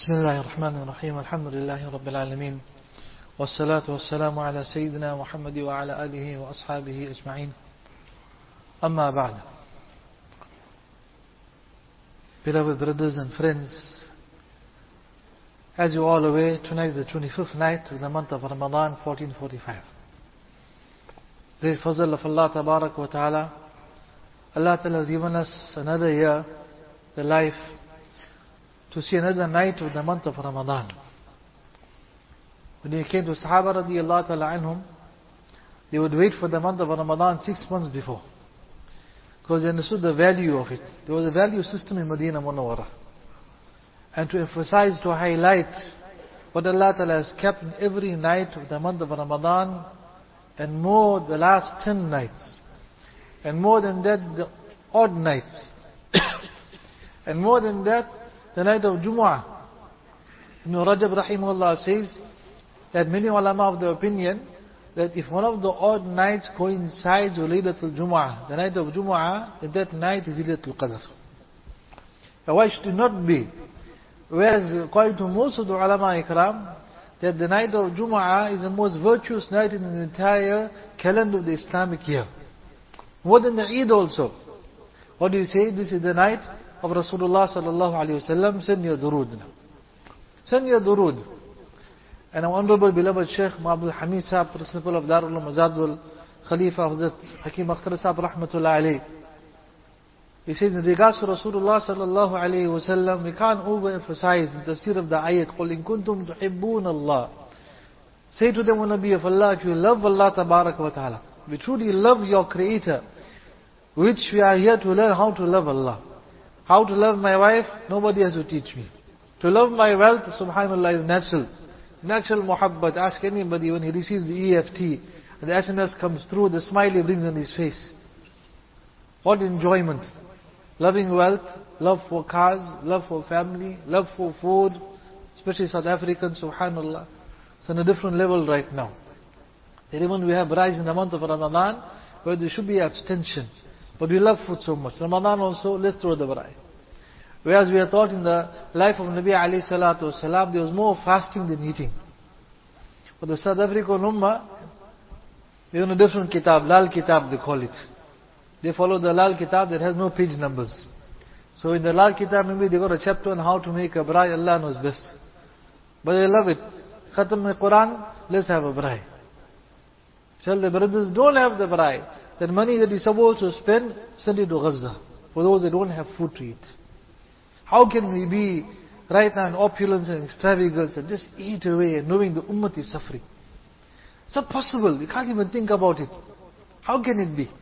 بسم الله الرحمن الرحيم الحمد لله رب العالمين والصلاة والسلام على سيدنا محمد وعلى آله وأصحابه أجمعين أما بعد. Beloved brothers and friends, as you all aware, tonight is the 25th night of the month of Ramadan 1445. Great fazl of Allah Tabarak wa Ta'ala. Allah Ta'ala has given us another year, the life, to see another night of the month of Ramadan. When it came to Sahaba radiallahu ta'ala anhum, they would wait for the month of Ramadan 6 months before, because they understood the value of it. There was a value system in Medina Munawwarah. And to emphasize, to highlight what Allah Ta'ala has kept in every night of the month of Ramadan, and more the last 10 nights, and more than that the odd nights, and more than that the night of Jumu'ah. Ibn Rajab rahimahullah says that many ulama of the opinion that if one of the odd nights coincides with Laylatul Jumu'ah, the night of Jumu'ah, that night is Laylatul Qadr. Now why should it not be? Whereas according to most of the ulama ikram, that the night of Jumu'ah is the most virtuous night in the entire calendar of the Islamic year. More than the Eid also. What do you say? This is the night of Rasulullah sallallahu alayhi wa sallam. Send your durood. Send your durood. And our honorable beloved Shaykh Abdul Hamid Sahib, principal of Darul Mazadul, Khalifa of the Hakim Akhtar Sahib rahmatullah alayhi, he says in regards to Rasulullah sallallahu alayhi wa sallam, we can't overemphasize the tafsir of the ayat, قُلْ إِن كُنْتُمْ تُحِبُّونَ اللَّهِ. Say to them, O Nabi of Allah, if you love Allah tabarak wa ta'ala, we truly love your Creator, which we are here to learn how to love Allah. How to love my wife, nobody has to teach me. To love my wealth, subhanallah, is natural. Natural muhabbat. Ask anybody when he receives the EFT, and the SMS comes through, the smile he brings on his face. What enjoyment. Loving wealth, love for cars, love for family, love for food, especially South Africans, subhanallah. It's on a different level right now. Even we have rise in the month of Ramadan, where there should be abstention. But we love food so much. Ramadan also, let's throw the braai. Whereas we are taught in the life of Nabi alayhi salatu wasalam, there was more fasting than eating. But the South African Ummah, they're on a different kitab, Lal Kitab they call it. They follow the Lal Kitab that has no page numbers. So in the Lal Kitab maybe they got a chapter on how to make a braai, Allah knows best. But they love it. Khatam al-Quran, let's have a braai. Tell the brothers, don't have the braai. That money that you're supposed to spend, send it to Gaza, for those that don't have food to eat. How can we be right now in opulence and extravagance and just eat away and knowing the ummah is suffering? It's not possible. You can't even think about it. How can it be?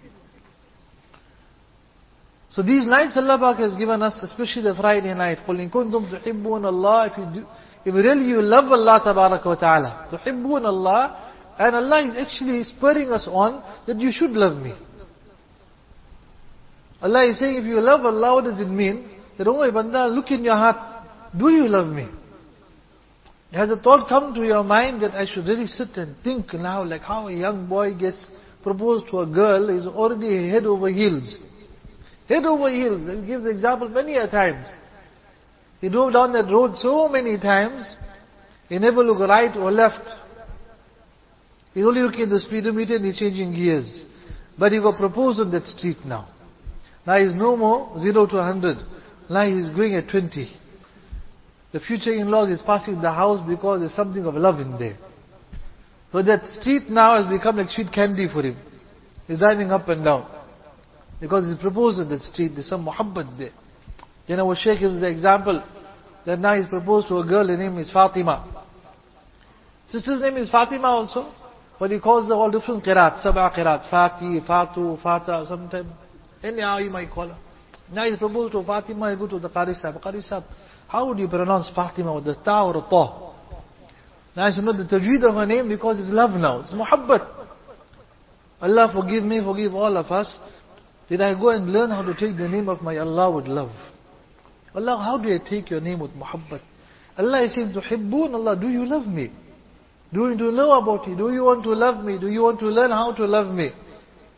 So these nights Allah Pak has given us, especially the Friday night. قُلْ إِن كُنْتُمْ تُحِبُّونَ اللَّهِ. If really you love Allah Tabarak wa Ta'ala, تُحِبُّونَ اللَّهِ, and Allah is actually spurring us on that you should love me. Allah is saying, if you love Allah, what does it mean? That, oh my banda, look in your heart, do you love me? Has a thought come to your mind that I should really sit and think now, like how a young boy gets proposed to a girl, is already head over heels. Head over heels. I give the example many a times. He drove down that road so many times, he never looked right or left. He's only looking at the speedometer and he's changing gears. But he got proposed on that street now. Now he's no more 0 to 100. Now he's going at 20. The future in-laws is passing the house because there's something of love in there. So that street now has become like sweet candy for him. He's driving up and down. Because he's proposed on that street. There's some muhabbat there. Then our Shaykh gives the example that now he's proposed to a girl, her name is Fatima. Sister's name is Fatima also. But he calls them all different qiraat, sab'a qiraat, Fati, Fatu, Fata, sometimes, anyhow you might call her. Now he's proposed to Fatima, you go to the Qari Sahib. Qari Sahib, how would you pronounce Fatima with the ta or the ta? Now I should know the tajweed of her name because it's love now, it's muhabbat. Allah forgive me, forgive all of us. Did I go and learn how to take the name of my Allah with love? Allah, how do I take your name with muhabbat? Allah is saying, tuhibbun Allah, do you love me? Do you want to know about it? Do you want to love me? Do you want to learn how to love me?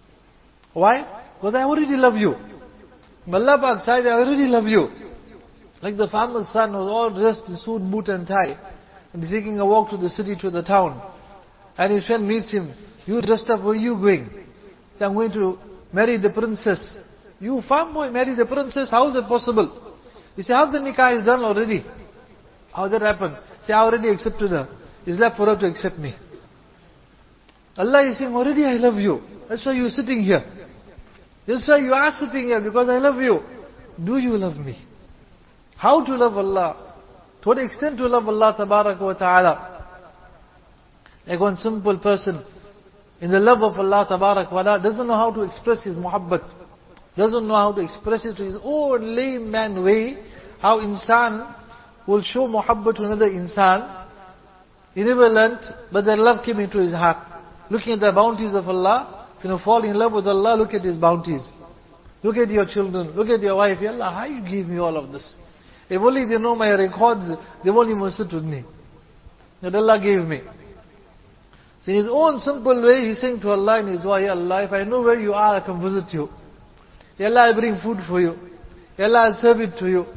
Why? Because I already love you. Allah Pak said, I already love you. Like the farmer's son was all dressed in suit, boot and tie, and he's taking a walk to the city, to the town. And his friend meets him. You dressed up, where are you going? Say, I'm going to marry the princess. You farm boy, marry the princess, how is that possible? He said, how the nikah is done already? How that happened? Say, I already accepted her. It's left for her to accept me. Allah is saying, already I love you. That's why you're sitting here. That's why you are sitting here, because I love you. Do you love me? How to love Allah? To what extent to love Allah Tabaraka wa Ta'ala? Like one simple person, in the love of Allah Tabaraka wa Ta'ala, doesn't know how to express his muhabbat. Doesn't know how to express it to his own layman way. How insan will show muhabbat to another insan. He never learnt, but that love came into his heart. Looking at the bounties of Allah, fall in love with Allah, look at His bounties. Look at your children, look at your wife. Ya Allah, how you give me all of this? If only they know my records, they won't even sit with me. That Allah gave me. So in his own simple way, he's saying to Allah in his way, Ya Allah, if I know where you are, I can visit you. Ya Allah, I bring food for you. Ya Allah, I'll serve it to you.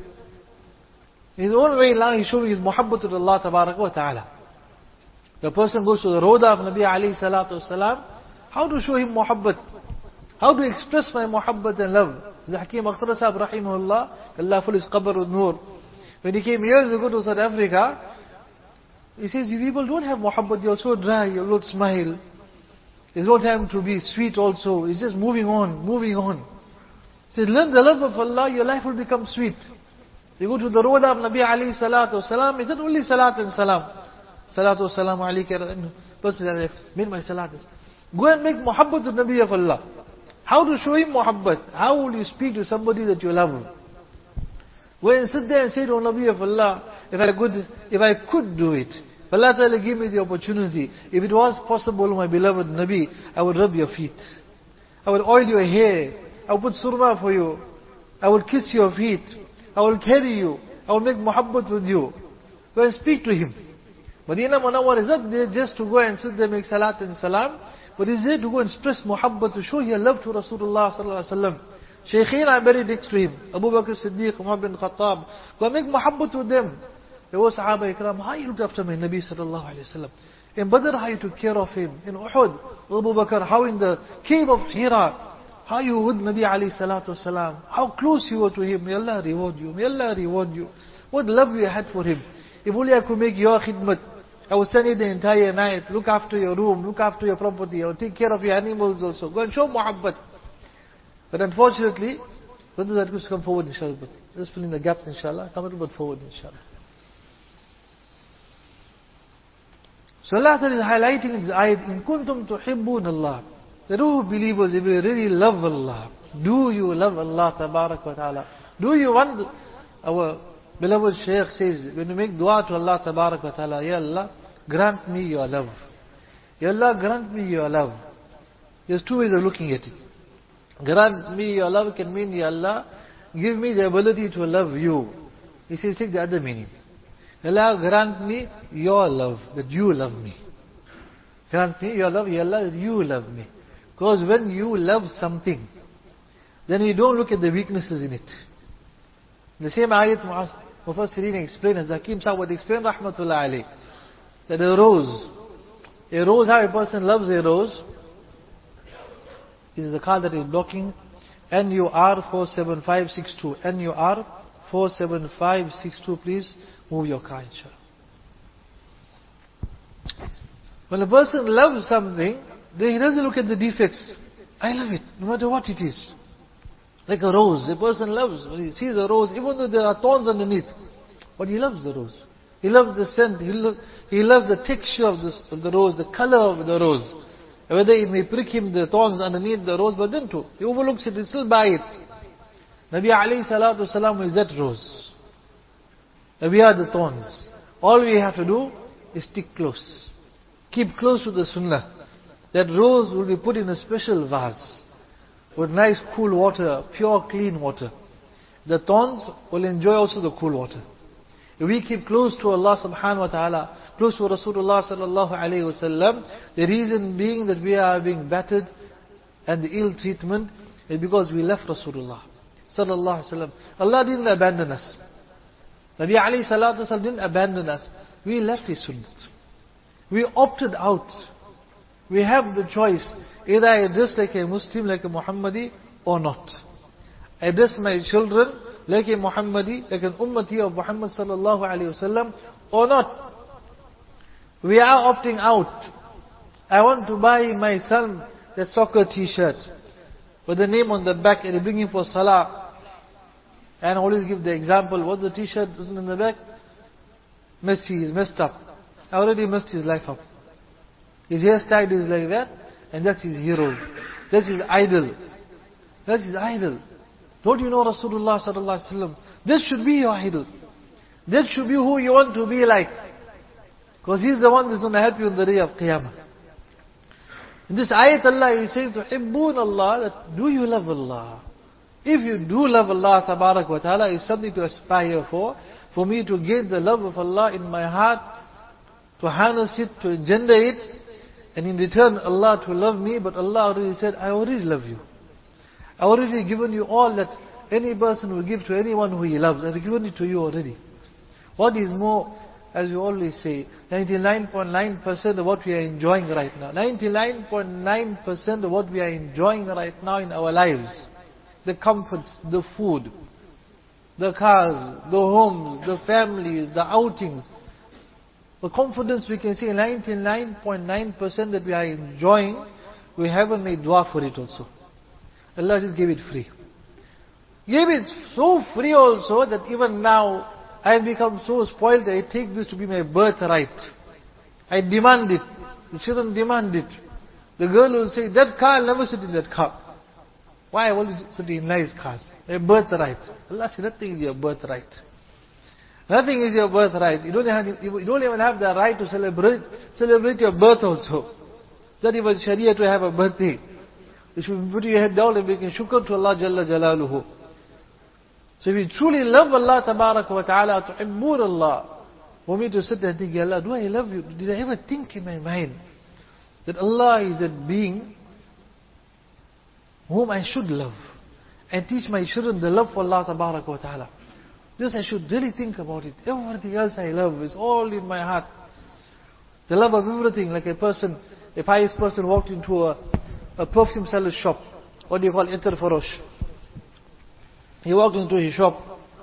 In his own way, now he's showing his muhabbat to Allah Tabaraka wa Ta'ala. The person goes to the Rawda of Nabi alayhi salatu wasalam. How to show him muhabbat? How to express my muhabbat and love? The Hakim Akhtar Sahib rahimahullah, Allah fill his qabr with nur. When he came years ago to South Africa, he says, you people don't have muhabbat, you're so dry, you don't smile. There's no time to be sweet also. It's just moving on, moving on. He says, learn the love of Allah, your life will become sweet. You go to the Rawda of Nabi alayhi salatu wasalam, it's not only salat and salam. Salatu wassalamu alayka. Person that made my salat. Go and make muhabbat to Nabi of Allah. How to show him muhabbat? How will you speak to somebody that you love? Go and sit there and say to Nabi of Allah, if I could do it, if Allah Ta'ala give me the opportunity, if it was possible, my beloved Nabi, I would rub your feet. I would oil your hair. I would put surma for you. I would kiss your feet. I will carry you. I will make muhabbat with you. Go and speak to him. Madinah Munawwar is not there just to go and sit there and make salat and salam, but is there to go and express muhabbat, to show your love to Rasulullah sallallahu alaihi wasallam. Shaykhin are buried next to him. Abu Bakr Siddiq, Umar bin Khattab. Go and make muhabbat with them. There was Sahaba Ikram, how you looked after my Nabi sallallahu alaihi wasallam. In Badr, how you took care of him. In Uhud, Abu Bakr, how in the cave of Hira, how you with Nabi alayhi salatu wasalam. How close you were to him. May Allah reward you. May Allah reward you. What love you had for him. If only I could make your khidmat, I would stand it the entire night, look after your room, look after your property, I would take care of your animals also. Go and show muhabbat. But unfortunately, brothers that could come forward inshallah. Just fill in the gaps inshallah. Come a little bit forward inshallah. So Allah is highlighting this ayat, in kuntum tuhibbun Allah. The true believers, if you really love Allah, do you love Allah Tabarak wa Ta'ala? Do you want, our beloved Shaykh says, when you make dua to Allah Tabarak wa Ta'ala, Ya Allah, grant me your love. Ya Allah, grant me your love. There's two ways of looking at it. Grant me your love can mean, Ya Allah, give me the ability to love you. He says, take the other meaning. Ya Allah, grant me your love, that you love me. Grant me your love, Ya Allah, that you love me. Because when you love something, then you don't look at the weaknesses in it. The same ayat Mufassirin explained, as Hakim Sahib would explain, Rahmatullah alayh, that a rose, how a person loves a rose, is the call that is blocking, NUR 47562, NUR 47562, please move your car inshallah. When a person loves something, then he doesn't look at the defects. I love it, no matter what it is. Like a rose, a person loves, when he sees a rose, even though there are thorns underneath, but he loves the rose. He loves the scent, he loves the texture of the rose, the color of the rose. Whether it may prick him, the thorns underneath the rose, but then too, he overlooks it, he still buy it. Nabi alayhi salatu wasalam is that rose. And we are the thorns. All we have to do is stick close. Keep close to the sunnah. That rose will be put in a special vase with nice cool water, pure clean water. The thorns will enjoy also the cool water. If we keep close to Allah subhanahu wa ta'ala, close to Rasulullah sallallahu alayhi wa sallam, the reason being that we are being battered and the ill treatment is because we left Rasulullah sallallahu alayhi wa sallam. Allah didn't abandon us. Nabi alayhi salatu wasallam didn't abandon us. We left his sunnah. We opted out. We have the choice. Either I dress like a Muslim, like a Muhammadi, or not. I dress my children like a Muhammadi, like an ummati of Muhammad sallallahu alayhi wasallam, or not. We are opting out. I want to buy my son that soccer t-shirt with the name on the back and they bring him for salah. And I always give the example, what's the t-shirt written in the back? Messi is messed up. I already messed his life up. His hairstyle is like that, and that's his hero. That's his idol. That's his idol. Don't you know Rasulullah sallallahu alaihi wasallam? This should be your idol. This should be who you want to be like. Because he's the one that's going to help you in the day of Qiyamah. In this ayat Allah is saying, تُحِبُّونَ Allah, that do you love Allah? If you do love Allah tabarak wa ta'ala, it's something to aspire for me to gain the love of Allah in my heart, to harness it, to engender it, and in return Allah to love me. But Allah already said, I already love you. I already given you all that any person will give to anyone who he loves. I've given it to you already. What is more, as we always say, 99.9% of what we are enjoying right now, 99.9% of what we are enjoying right now in our lives, the comforts, the food, the cars, the homes, the families, the outings, the confidence we can say 99.9% that we are enjoying, we haven't made dua for it also. Allah just gave it free. Gave it so free also that even now I have become so spoiled that I take this to be my birthright. I demand it. You shouldn't demand it. The girl will say, that car, I'll never sit in that car. Why? I want to sit in nice cars. A birthright. Allah said, nothing is your birthright. Nothing is your birthright. You don't even have the right to celebrate your birth also. Not even Sharia to have a birthday. You should put your head down and make a shukr to Allah Jalla Jalaluhu. So if you truly love Allah Tabarak wa Ta'ala, tuhibbun Allah, for me to sit there and think, Allah, do I love you? Did I ever think in my mind that Allah is that being whom I should love and teach my children the love for Allah Tabarak wa Ta'ala? This I should really think about it. Everything else I love is all in my heart. The love of everything, like a pious person walked into a perfume seller's shop. What do you call Itar Farosh? He walked into his shop,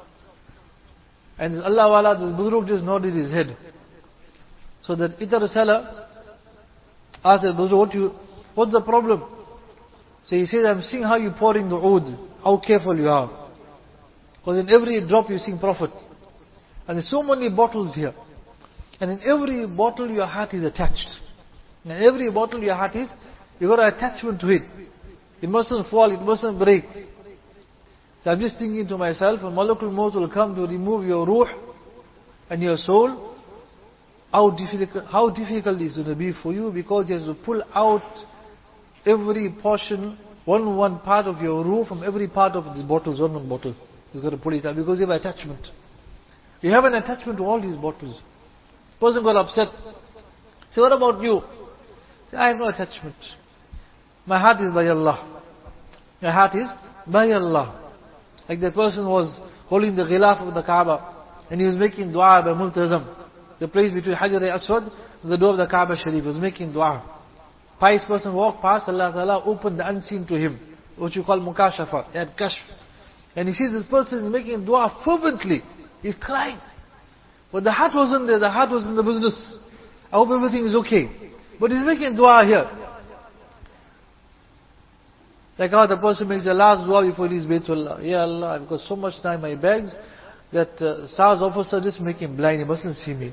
and Allah Wala, the Budruk just nodded his head. So that Itar seller asked the Budruk, what's the problem? So he said, I'm seeing how you pour in the oud, how careful you are. Because in every drop you sing Prophet. And there's so many bottles here. And in every bottle your heart is attached. In every bottle your heart is, you've got an attachment to it. It mustn't fall, it mustn't break. So I'm just thinking to myself, when Malakul Maut will come to remove your ruh and your soul, how difficult is it going to be for you, because he has to pull out every portion, one part of your ruh from every part of the bottles, one bottle. He's got to pull it out because you have attachment. You have an attachment to all these bottles. Person got upset. Say, what about you? Say, I have no attachment. My heart is by Allah. My heart is by Allah. Like the person was holding the ghilaf of the Kaaba and he was making dua by Multazam. The place between Hajar al-Aswad and the door of the Kaaba Sharif. He was making dua. Pious person walked past, Allah Ta'ala opened the unseen to him, what you call Mukashafa. He had kashf. And he sees this person is making dua fervently. He's crying. But the heart wasn't there. The heart was in the business. I hope everything is okay. But he's making dua here. Like how the person makes the last dua before he leaves Baytullah. Ya Allah, I've got so much time in my bags that SARS officer just make him blind. He mustn't see me.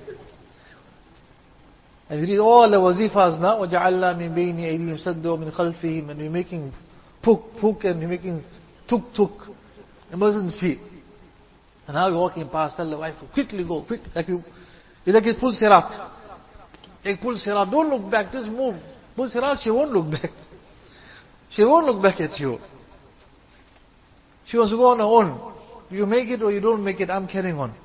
And we read all the wazifas now. وَجَعَلْنَا مِن بَيْنِ أَيْدِيهِمْ سَدًّا وَمِنْ خَلْفِهِمْ. And we're making puk and we're making tuk. He mustn't see. And now we're walking past, tell the wife, quickly go, quick. It's like it's pull sirat. Like pull sirat, don't look back, just move. Pull sirat, she won't look back. She won't look back at you. She wants to go on her own. You make it or you don't make it, I'm carrying on.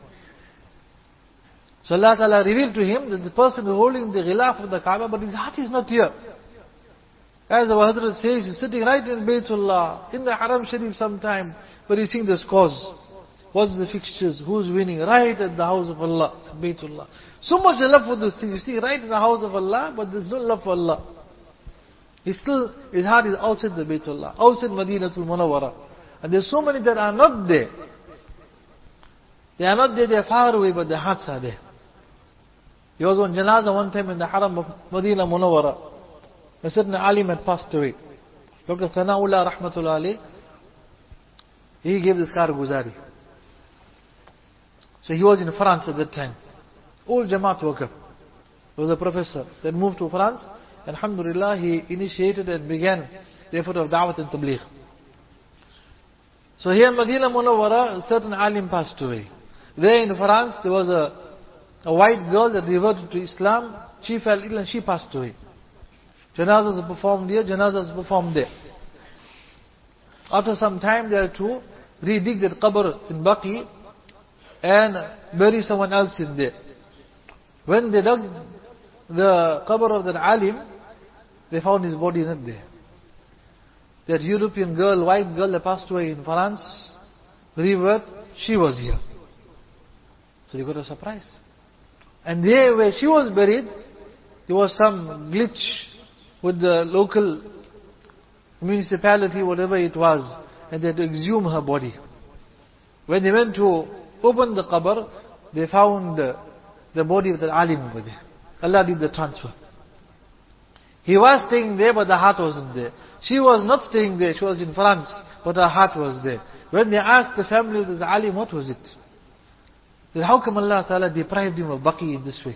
So Allah Ta'ala revealed to him that the person is holding the ghilaf of the Kaaba, but his heart is not here. As the Hadrat says, he's sitting right in Baytullah, in the Haram Sharif sometime, but he's seeing the scores. What's the fixtures? Who's winning? Right at the house of Allah, Baytullah. So much love for this thing. You see, right in the house of Allah, but there's no love for Allah. His heart is outside the Baytullah, outside Madinatul Munawwara. And there's so many that are not there. They are not there, they are far away, but their hearts are there. He was on Janazah one time in the Haram of Madinah Munawwara. A certain alim had passed away. Dr. Sana'ullah Rahmatullah Ali, he gave this Karguzari. So he was in France at that time. All Jamaat woke up. He was a professor. Then moved to France. And alhamdulillah, he initiated and began the effort of Da'wat and Tabligh. So here in Madinah Munawwara, a certain alim passed away. There in France, there was a white girl that reverted to Islam. She fell ill and she passed away. Janazahs are performed here, janazahs are performed there. After some time, they had to redig that qabr in Baqi and bury someone else in there. When they dug the qabr of that alim, they found his body not there. That European girl, white girl that passed away in France, revert, she was here. So they got a surprise. And there where she was buried, there was some glitch with the local municipality, whatever it was, and they had to exhume her body. When they went to open the qabr, they found the body of the alim over there. Allah did the transfer. He was staying there, but the heart wasn't there. She was not staying there, she was in France, but her heart was there. When they asked the family of the alim, what was it? They said, how come Allah Ta'ala deprived him of Baqi in this way?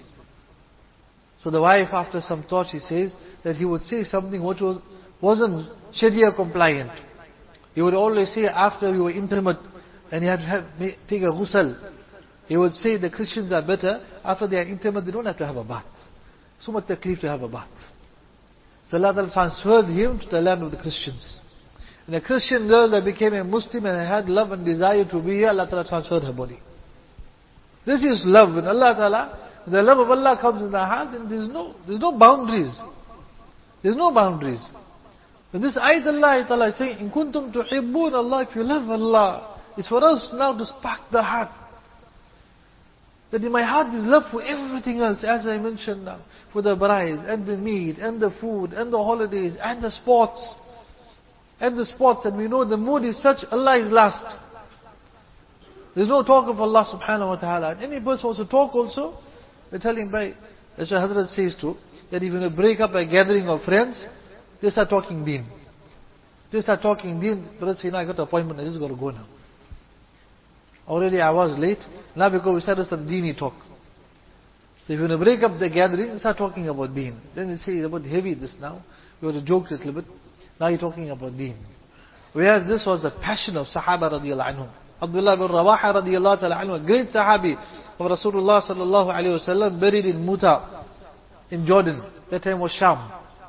So the wife, after some thought, she says that he would say something which wasn't Sharia compliant. He would always say after you were intimate and you had to take a ghusl, he would say the Christians are better. After they are intimate, they don't have to have a bath. So much taklif to have a bath. So Allah Ta'ala transferred him to the land of the Christians. And a Christian girl that became a Muslim and had love and desire to be here, Allah Ta'ala transferred her body. This is love. When Allah Ta'ala, the love of Allah comes in the heart, then there's no boundaries. There's no boundaries. And this ayat Allah Ta'ala is saying, in kuntum tuhibbun Allah, if you love Allah, it's for us now to spark the heart. That in my heart is love for everything else, as I mentioned now. For the brides, and the meat, and the food, and the holidays, and the sports. And the sports, and we know the mood is such, Allah is last. There's no talk of Allah subhanahu wa ta'ala. And any person wants to talk also, they tell him by, as the Hazrat says too, that if you break up a gathering of friends, they start talking deen. They start talking deen, brother say, no, I got an appointment, I just got to go now. Already I was late, now because we started some deeny talk. So if you break up the gathering, start talking about deen. Then they say, it's about heavy this now. You want to joke a little bit. Now you're talking about deen. Whereas this was the passion of Sahaba radiallahu anhum. Abdullah bin Rawaha radiallahu ta'ala anhu, a great Sahabi of Rasulullah sallallahu alayhi wa sallam, buried in Muta, in Jordan. That time was Sham.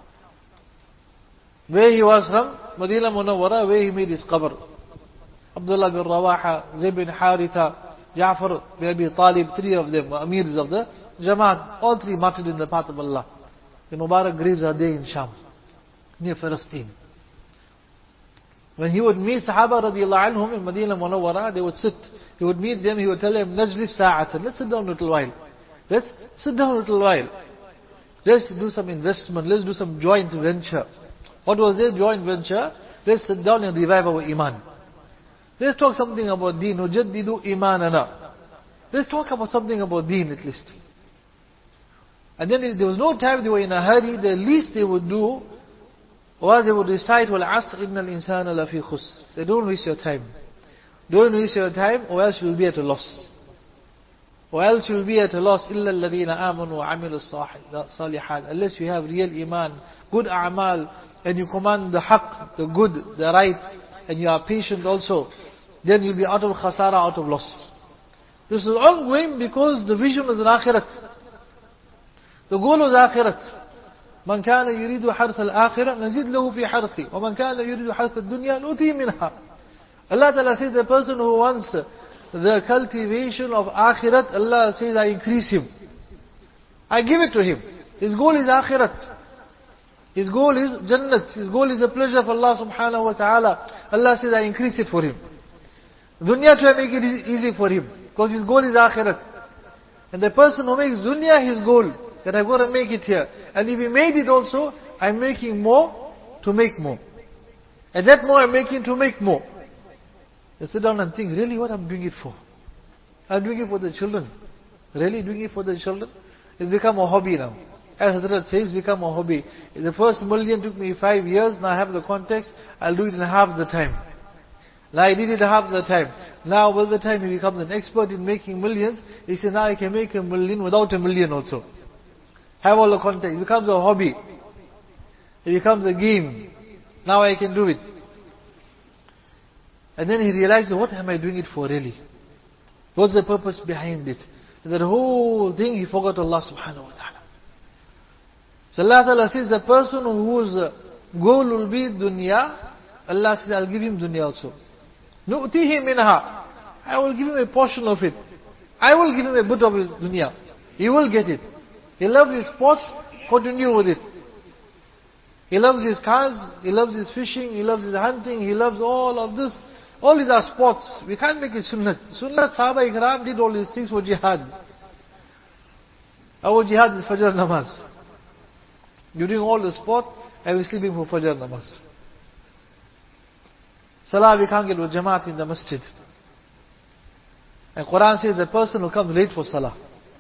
Where he was from? Madinah Munawwara, where he made his qabr. Abdullah bin Rawaha, Zayd bin Haritha, Ja'far bin Abi Talib, three of them, amirs of the Jamaat, all three martyred in the path of Allah. The Mubarak graves are there in Sham, near Palestine. When he would meet Sahaba radiallahu anhum in Madinah Munawwara, they would sit. He would meet them, he would tell them, Najlis sa'atan, let's sit down a little while. Let's sit down a little while. Let's do some investment, let's do some joint venture. What was their joint venture? Let's sit down and revive our iman. Let's talk something about deen. Nujaddidu imanana. Let's talk about something about deen at least. And then if there was no time, they were in a hurry, the least they would do was they would recite, وَالْعَصْرِ إِنَّ الْإِنسَانَ لَفِي خُسْرٍ. They don't waste your time. Don't waste your time, or else you will be at a loss. Or else you will be at a loss, إِلَّا الَّذِينَ آمَنُوا وَعَمِلُوا الصَّالِحَاتِ. Unless you have real iman, good a'mal, and you command the haqq, the good, the right, and you are patient also, then you'll be out of khasara, out of loss. This is ongoing because the vision is an akhirat. The goal is akhirat. من كان يريد حرث الآخرة نزيد له في حرثه ومن كان يريد حرث الدنيا نؤتيه منها. Allah Ta'ala says the person who wants the cultivation of akhirat, Allah says I increase him. I give it to him. His goal is akhirat. His goal is jannat. His goal is the pleasure of Allah subhanahu wa ta'ala. Allah says I increase it for him. Dunya try to make it easy for him. Because his goal is akhirat. And the person who makes dunya his goal, that I've got to make it here. And if he made it also, I'm making more to make more. And that more I'm making to make more. You sit down and think, really what I'm doing it for? I'm doing it for the children. Really doing it for the children? It's become a hobby now. As Hazrat says, it's become a hobby. The first million took me 5 years, now I have the context, I'll do it in half the time. Now I did it half the time. Now by the time he becomes an expert in making millions, he says, now I can make a million without a million also. Have all the context. It becomes a hobby. It becomes a game. Now I can do it. And then he realized, what am I doing it for really? What's the purpose behind it? And the whole thing, he forgot Allah subhanahu wa ta'ala. So Allah ta'ala says, the person whose goal will be dunya, Allah says, I'll give him dunya also. نُؤْتِهِ مِنْهَا, I will give him a portion of it. I will give him a bit of his dunya. He will get it. He loves his sports, continue with it. He loves his cars, he loves his fishing, he loves his hunting, he loves all of this. All these are sports. We can't make it sunnat. Sunnat, Sahaba Ikram did all these things for jihad. Our jihad is Fajr namaz. You're doing all the sport, and we're sleeping for Fajr namaz. Salah, we can't get with Jamaat in the masjid. And Quran says the person who comes late for Salah.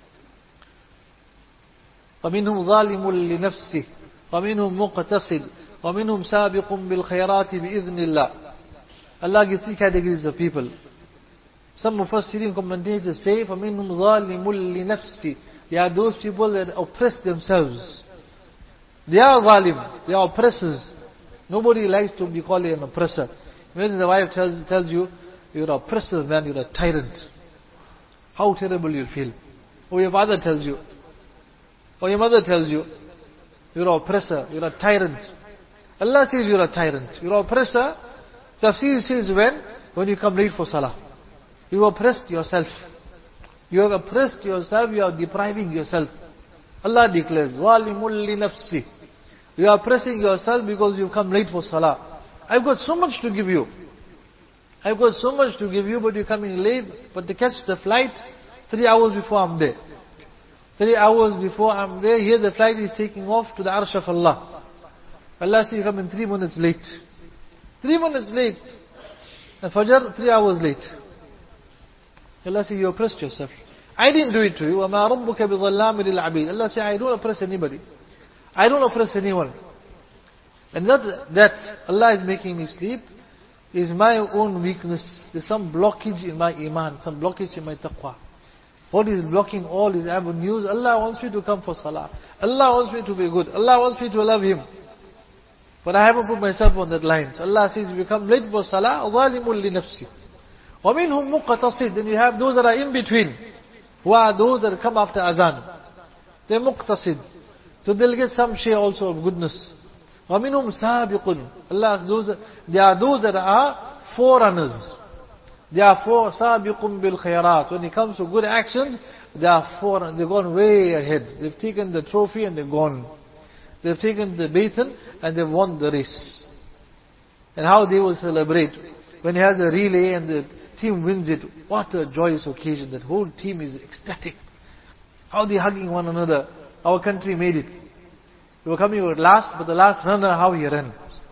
فَمِنْهُمْ ظَالِمٌ لِنَفْسِهِ وَمِنْهُمْ مُقْتَصِدٌ وَمِنْهُمْ سَابِقٌ بِالْخَيْرَاتِ بِإِذْنِ اللَّهِ. Allah gives 3 categories of people. Some Mufassirin commentators say, فَمِنْهُمْ ظَالِمٌ لِنَفْسِهِ. They are those people that oppress themselves. They are zalim. They are oppressors. Nobody likes to be called an oppressor. When the wife tells you, you're an oppressor, man, you're a tyrant. How terrible you feel. Or your father tells you, or your mother tells you, you're an oppressor, you're a tyrant. Allah says you're a tyrant. You're an oppressor. Tafsir says when you come late for salah. You oppressed yourself. You have oppressed yourself, you are depriving yourself. Allah declares, وَالِمُ لِنَفْسِهِ. You are oppressing yourself because you come late for salah. I've got so much to give you. I've got so much to give you, but you're coming late. But to catch the flight, 3 hours before I'm there. 3 hours before I'm there, here the flight is taking off to the Arsh of Allah. Allah says you come in 3 minutes late. 3 minutes late. And Fajr, 3 hours late. Allah says you oppressed yourself. I didn't do it to you. وَمَا رَبُّكَ بِظَلَّامِ لِلْعَبِيدِ. Allah says I don't oppress anybody. I don't oppress anyone. And not that Allah is making me sleep, is my own weakness. There's some blockage in my iman, some blockage in my taqwa. What is blocking all these avenues? Allah wants me to come for salah. Allah wants me to be good. Allah wants me to love Him. But I haven't put myself on that line. So Allah says, if you come late for salah, ظَالِمٌ لِنَفْسِهِ وَمِنْهُمْ مُقْتَصِدٌ. Then you have those that are in between. Who are those that come after azan. They're muqtasid. So they'll get some share also of goodness. وَمِنْهُمْ سَابِقٌ. Allah, they are those that are forerunners. They are for سَابِقٌ بِالْخَيْرَاتِ. When it comes to good actions, they are forerunners. They've gone way ahead. They've taken the trophy and they've gone. They've taken the baton and they've won the race. And how they will celebrate. When he has a relay and the team wins it, what a joyous occasion. That whole team is ecstatic. How they hugging one another. Our country made it. They were coming with last, but the last runner, how he ran.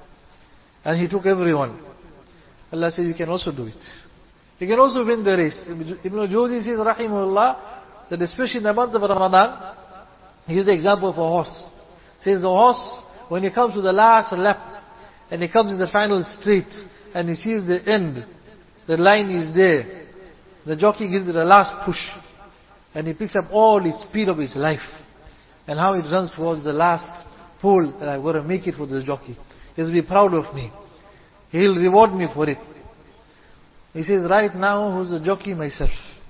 And he took everyone. Allah says, you can also do it. You can also win the race. Ibn Jawzi says, rahimahullah, that especially in the month of Ramadan, he gives the example of a horse. He says the horse, when he comes to the last lap, and he comes in the final straight, and he sees the end, the line is there. The jockey gives it a last push. And he picks up all the speed of his life. And how it runs towards the last pole, that I've got to make it for this jockey. He'll be proud of me. He'll reward me for it. He says, right now, who's the jockey? Myself.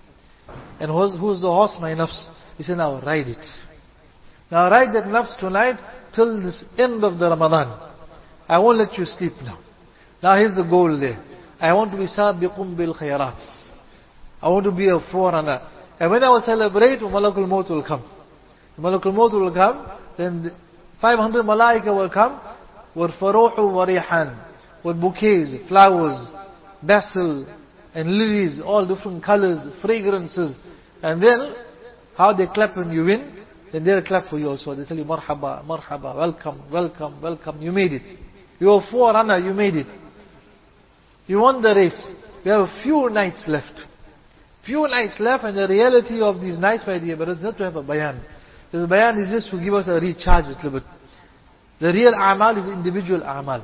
And who's the horse? My nafs. He said, now ride it. Now ride that nafs tonight till this end of the Ramadan. I won't let you sleep now. Now here's the goal there. I want to be sabiqun bil khayrat. I want to be a forerunner. And when I will celebrate, Malakul Maut will come. Malakul Maut will come, then 500 malaika will come with faruhu wa rihan, with bouquets, flowers, basil, and lilies, all different colors, fragrances. And then, how they clap when you win, then they'll clap for you also. They tell you, marhaba, marhaba, welcome, welcome, welcome, you made it. You're a forerunner, you made it. You won the race. We have a few nights left. Few nights left, and the reality of these nights, my dear brothers, not to have a bayan. The bayan is just to give us a recharge a little bit. The real a'mal is individual a'mal.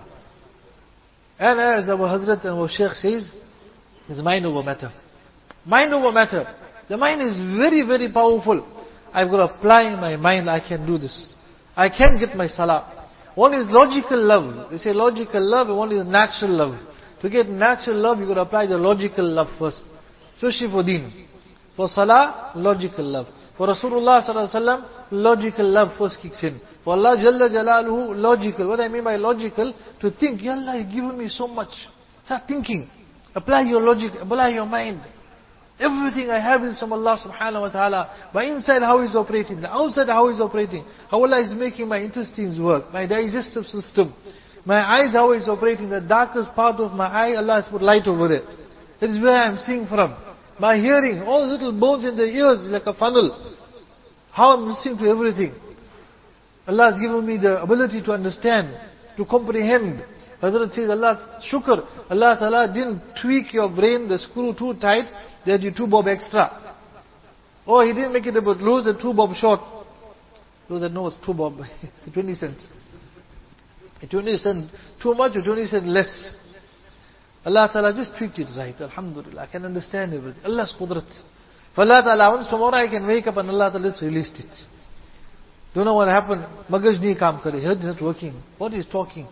And as our Hazrat and our Shaykh says, it's mind over matter. Mind over matter. The mind is very, very powerful. I've got to apply my mind, I can do this. I can get my salah. One is logical love. They say logical love, and one is natural love. To get natural love, you've got to apply the logical love first. Especially for deen. For salah, logical love. For Rasulullah sallallahu alaihi wasallam, logical love first kicks in. For Allah Jalla Jalaluhu, logical. What I mean by logical, to think, Ya Allah, you've given me so much. Start thinking. Apply your logic, apply your mind. Everything I have is from Allah subhanahu wa ta'ala. My inside how He's operating, the outside how He's operating. How Allah is making my intestines work, my digestive system. My eyes how He's operating, the darkest part of my eye, Allah has put light over it. That is where I am seeing from. My hearing, all the little bones in the ears is like a funnel. How I'm listening to everything. Allah has given me the ability to understand, to comprehend. Hazrat says, Allah, shukr, Allah Ta'ala didn't tweak your brain, the screw too tight, that you 2 bob extra. Oh, He didn't make it about lose the 2 bob short. Those that know it's 2 bob, 20 cents. 20 cents too much or 20 cents less. Allah Ta'ala just tweaked it right. Alhamdulillah, I can understand everything. Allah's qudrat. For Allah Ta'ala, once tomorrow I can wake up and Allah Ta'ala just released it. Don't know what happened. Magaj nahi kaam kare. Head is not working. What is talking?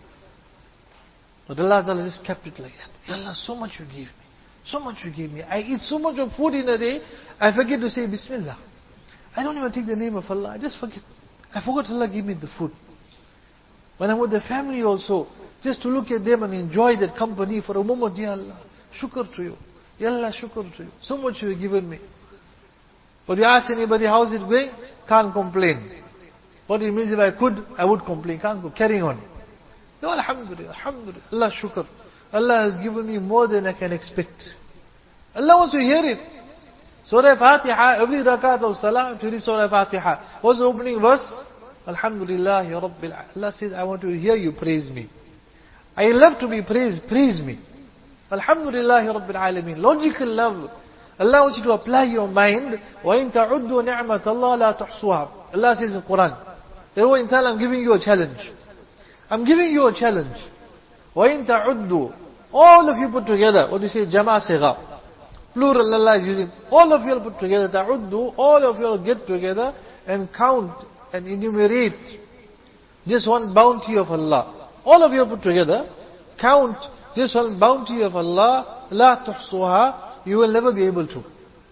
But Allah Ta'ala just kept it like that. Allah, so much you gave me. So much you gave me. I eat so much of food in a day, I forget to say Bismillah. I don't even take the name of Allah. I just forget. I forgot Allah gave me the food. When I'm with the family also, just to look at them and enjoy that company for a moment, Ya Allah, shukr to you. Ya Allah, shukr to you. So much you have given me. But you ask anybody, how's it going? Can't complain. What it means, if I could, I would complain. Can't go. Carrying on. No, alhamdulillah, alhamdulillah. Allah shukr. Allah has given me more than I can expect. Allah wants to hear it. Surah Fatiha, every rakat of salah, to read Surah Fatiha. What's the opening verse? Alhamdulillah, Ya Rabbil. Allah says, I want to hear you praise me. I love to be praised. Praise me. Alhamdulillah, Ya Rabbil Alameen. Logical love. Allah wants you to apply your mind. وَإِن تَعُدُّوا نِعْمَةَ اللَّهِ لَا تُحْصُوهَا. Allah says in the Quran. Therefore, in time, I'm giving you a challenge. I'm giving you a challenge. وَإِن تَعُدُّوا. All of you put together. What do you say? Jama' sigha. Plural Allah is using. All of you will put together. تَعُدُّوا. All of you will get together and count and enumerate just one bounty of Allah. All of you put together, count just one bounty of Allah, la tuhsuha, you will never be able to.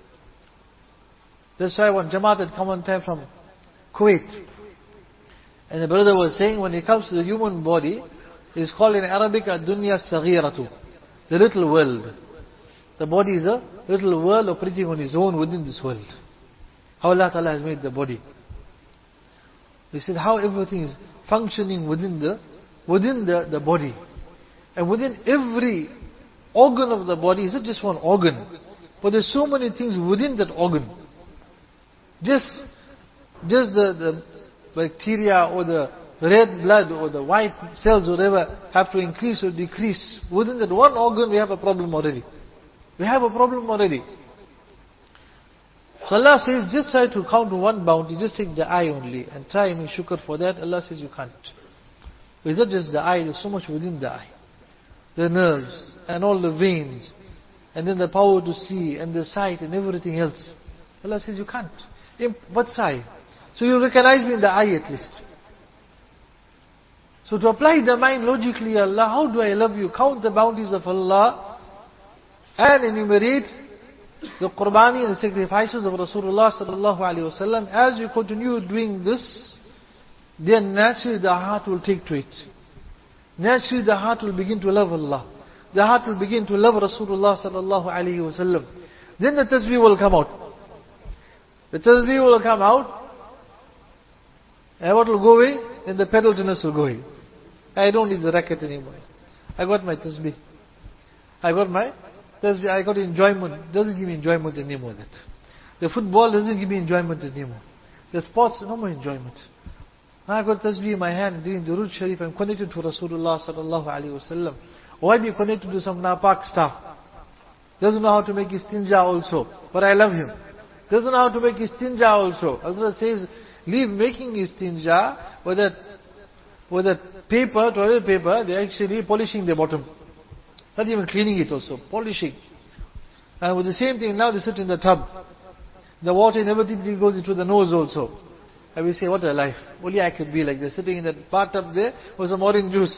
That's why one Jamaat had come one time from Kuwait. And the brother was saying, when it comes to the human body, it's called in Arabic, ad-dunya saghiratu, the little world. The body is a little world operating on its own within this world. How Allah Ta'ala has made the body. He said how everything is functioning within the body. And within every organ of the body, is not just one organ, but there's so many things within that organ. Just the bacteria or the red blood or the white cells or whatever have to increase or decrease. Within that one organ we have a problem already. We have a problem already. So Allah says, just try to count one bounty, just take the eye only and try and make shukr for that. Allah says you can't. It's not just the eye, there's so much within the eye. The nerves and all the veins and then the power to see and the sight and everything else. Allah says you can't. What eye? So you recognize me in the eye at least. So to apply the mind logically, Allah, how do I love you? Count the bounties of Allah and enumerate the qurbani and the sacrifices of Rasulullah sallallahu alaihi wasallam. As you continue doing this, then naturally the heart will take to it. Naturally the heart will begin to love Allah. The heart will begin to love Rasulullah sallallahu alaihi wasallam. Then the tasbih will come out. The tasbih will come out. And what will go away? Then the pedalness will go away. I don't need the racket anymore. I got my tasbih. I got my I got enjoyment. Doesn't give me enjoyment anymore. That the football doesn't give me enjoyment anymore. The sports, no more enjoyment. I got tasbih in my hand doing Durood Sharif. I'm connected to Rasulullah sallallahu alaihi wasallam. Why be connected to some napak stuff? Doesn't know how to make istinja also, but I love him. Doesn't know how to make istinja also. Allah says, leave making istinja with that paper, toilet paper. They're actually polishing the bottom. Not even cleaning it also, polishing. And with the same thing now they sit in the tub. The water inevitably goes into the nose also. And we say, what a life. Only I could be like this, sitting in that bathtub there with some orange juice.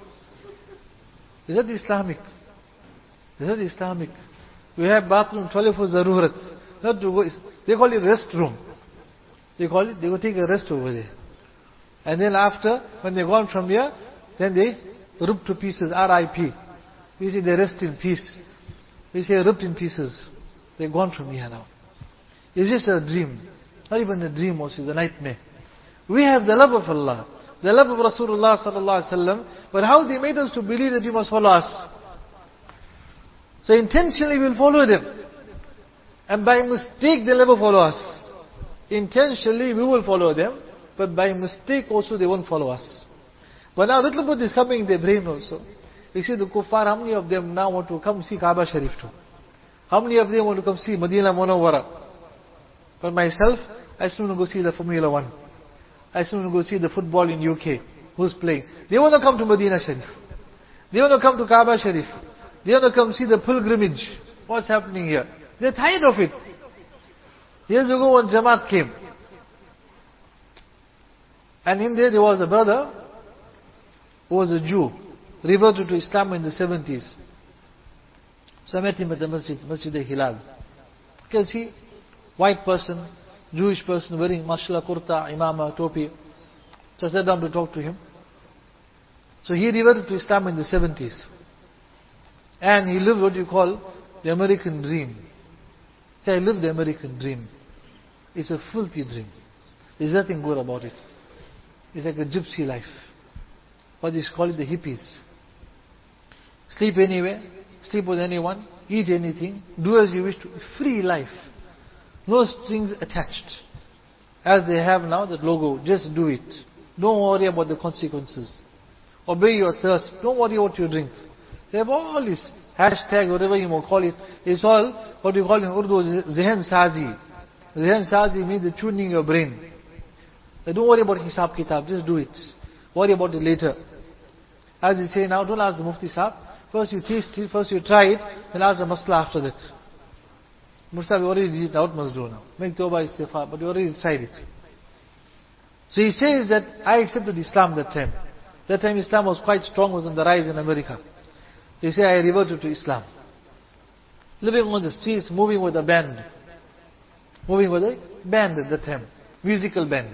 Is that Islamic? Is that Islamic? We have bathroom, toilet for zarurat. Not to go, they call it restroom. They go take a rest over there. And then after, when they're gone from here, then they rip to pieces, R.I.P. We say they rest in peace. We say ripped in pieces. They're gone from here now. It's just a dream. Not even a dream also, it's a nightmare. We have the love of Allah, the love of Rasulullah sallallahu alaihi wasallam, but how they made us to believe that we must follow us. So intentionally we'll follow them. And by mistake they'll never follow us. Intentionally we will follow them, but by mistake also they won't follow us. But now a little bit is coming in their brain also. You see the kuffar, how many of them now want to come see Kaaba Sharif too? How many of them want to come see Medina Munawwara? But myself, I still want to go see the Formula 1. I still want to go see the football in UK. Who's playing? They want to come to Medina Sharif. They want to come to Kaaba Sharif. They want to come see the pilgrimage. What's happening here? They're tired of it. Years ago when Jamaat came, and in there was a brother who was a Jew, reverted to Islam in the 70s. So I met him at the Masjid al-Hilal. You can see, white person, Jewish person wearing mashallah kurta, imama, topi. So I sat down to talk to him. So he reverted to Islam in the 70s. And he lived what you call the American dream. So I lived the American dream. It's a filthy dream. There's nothing good about it. It's like a gypsy life. What is called the hippies. Sleep anywhere, sleep with anyone, eat anything, do as you wish to. Free life. No strings attached. As they have now, that logo, just do it. Don't worry about the consequences. Obey your thirst. Don't worry what you drink. They have all this hashtag, whatever you may call it. It's all what you call in Urdu, Zehen Sazi. Zehen Sazi means the tuning your brain. Don't worry about Hisab Kitab, just do it. Worry about it later. As they say now, don't ask the Mufti Sahab. First you taste it, first you try it, then ask the Masla after that. Mustafa, we already did it out, must do now. Make Tawbah Istighfar, but we already decided. So he says that I accepted Islam that time. That time Islam was quite strong, was on the rise in America. He said, I reverted to Islam. Living on the streets, moving with a band. Moving with a band at that time. Musical band.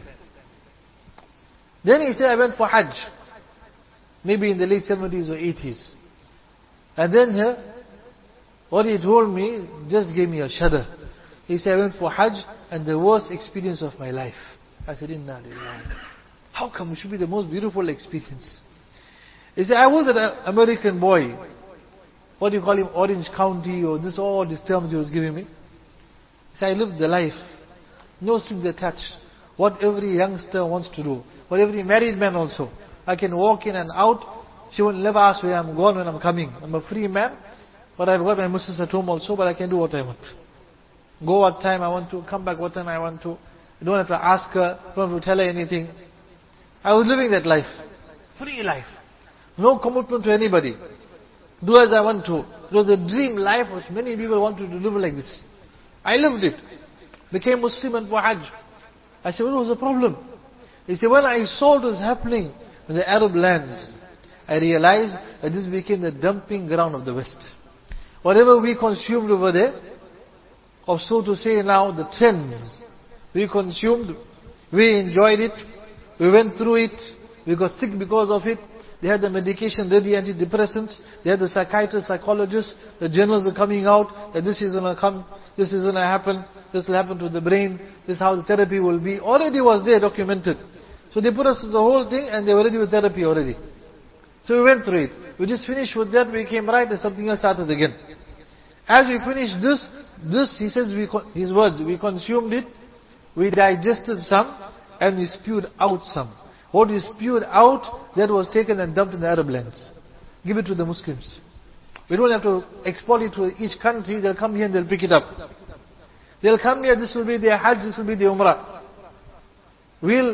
Then he said, I went for Hajj. Maybe in the late 70s or 80s. And then what he told me just gave me a shudder. He said, I went for Hajj and the worst experience of my life. I said, Inna lillahi. How come it should be the most beautiful experience? He said, I was an American boy. What do you call him? Orange County or this, all these terms he was giving me. He said, I lived the life. No strings attached. What every youngster wants to do. What every married man also. I can walk in and out. She will never ask where I'm going when I'm coming. I'm a free man. But I've got my missus at home also, but I can do what I want. Go what time I want to, come back what time I want to. I don't have to ask her, don't have to tell her anything. I was living that life. Free life. No commitment to anybody. Do as I want to. It was a dream life which many people wanted to live like this. I lived it. Became Muslim and for Hajj. I said, what was the problem? He said, when I saw what was happening in the Arab lands, I realized that this became the dumping ground of the West. Whatever we consumed over there, or so to say now, the trend, we consumed, we enjoyed it, we went through it, we got sick because of it. They had the medication ready, antidepressants, they had the psychiatrists, psychologists, the journals were coming out, that this is going to come, this is going to happen, this will happen to the brain, this is how the therapy will be. Already was there, documented. So they put us through the whole thing and they were ready with therapy already. So we went through it. We just finished with that, we came right and something else started again. As we finish this, he says, his words, we consumed it, we digested some, and we spewed out some. What we spewed out, that was taken and dumped in the Arab lands. Give it to the Muslims. We don't have to export it to each country. They'll come here and they'll pick it up. They'll come here, this will be their Hajj, this will be their Umrah. We'll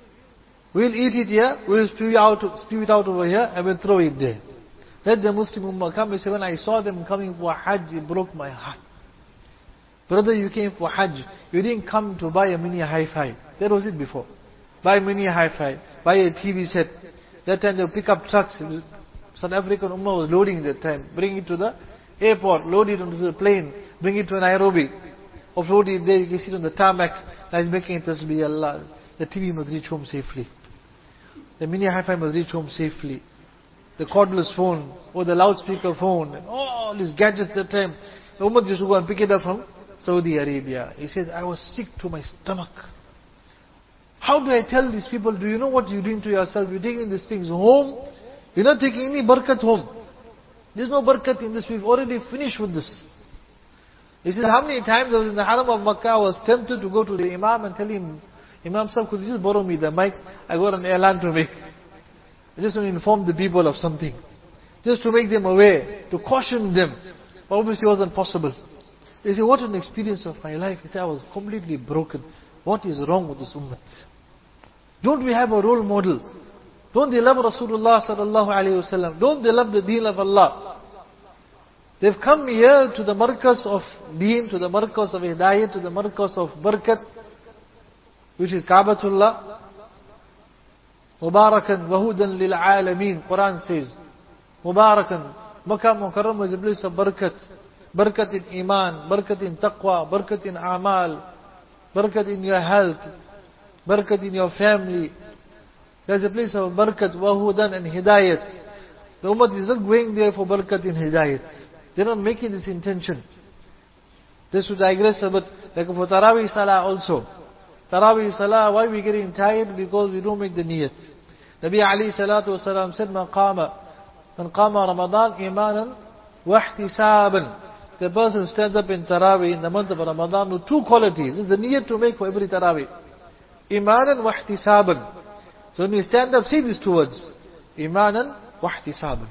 eat it here, we'll spew it out over here, and we'll throw it there. Let the Muslim Ummah come and say, when I saw them coming for Hajj, it broke my heart. Brother, you came for Hajj. You didn't come to buy a mini hi-fi. That was it before. Buy a mini hi-fi. Buy a TV set. That time they'll pick up trucks. South African Ummah was loading that time. Bring it to the airport. Load it onto the plane. Bring it to Nairobi. Offload it there. You can sit on the tarmac. Now he's making it tasbih, Allah. The TV must reach home safely. The mini hi-fi must reach home safely. The cordless phone or the loudspeaker phone and all these gadgets that time. The Ummah used to go and pick it up from Saudi Arabia. He says, I was sick to my stomach. How do I tell these people, do you know what you're doing to yourself? You're taking these things home. You're not taking any barakat home. There's no barakat in this. We've already finished with this. He says, how many times I was in the Haram of Makkah, I was tempted to go to the Imam and tell him, Imam Sahib, could you just borrow me the mic? I got an airline to make. I just want to inform the people of something. Just to make them aware, to caution them. But obviously it wasn't possible. They say, what an experience of my life. He said, I was completely broken. What is wrong with this ummah? Don't we have a role model? Don't they love Rasulullah sallallahu alayhi wasallam? Don't they love the deen of Allah? They've come here to the markas of deen, to the markas of hidayah, to the markas of barakat, which is Kaabatullah. Mubarakan wahudan lil alameen. Quran says, Mubarakan. Makkah Mukarram is a place of barakat. Barakat in iman, barakat in taqwa, barakat in amal, barakat in your health, barakat in your family. There's a place of barakat, wahudan and hidayat. The ummah is not going there for barakat in hidayat. They're not making this intention. This would digress a bit. Like for Taraweeh Salah also. Taraweeh Salah, why we getting tired? Because we don't make the niyat. Nabi alayhi salatu wasalam said, Man qama Ramadan imanan wa ihtisaban. The person stands up in Taraweeh in the month of Ramadan with two qualities. This is the niyat to make for every Taraweeh. Imanan wa ihtisaban. So when you stand up, say these two words. Imanan wa ihtisaban.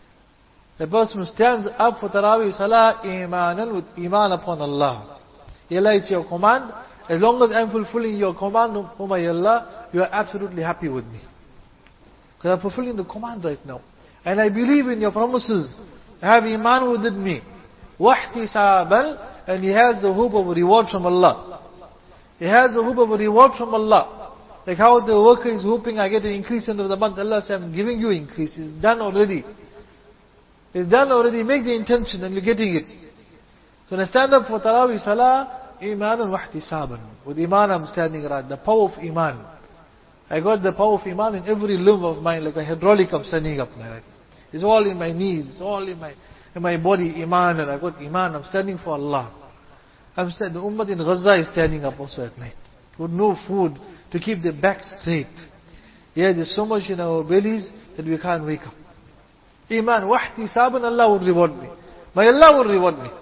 The person who stands up for Taraweeh Salah, imanan, with iman upon Allah. Allah, it's your command. As long as I'm fulfilling your command, oh my Allah, you are absolutely happy with me. Because I'm fulfilling the command right now. And I believe in your promises. I have iman within me. Wahtisaban, and he has the hope of a reward from Allah. He has the hope of a reward from Allah. Like how the worker is hoping, I get an increase end of the month. Allah says, I'm giving you increase. It's done already. It's done already. Make the intention and you're getting it. So when I stand up for Taraweeh Salah, iman and wahtisaban. With iman I'm standing right. The power of iman. I got the power of iman in every limb of mine, like a hydraulic I'm standing up now. It's all in my knees, it's all in my body, iman, and I got iman, I'm standing for Allah. The ummah in Gaza is standing up also at night. With no food, to keep their back straight. Yeah, there's so much in our bellies that we can't wake up. Iman, wahtisaban, Allah will reward me. My Allah will reward me.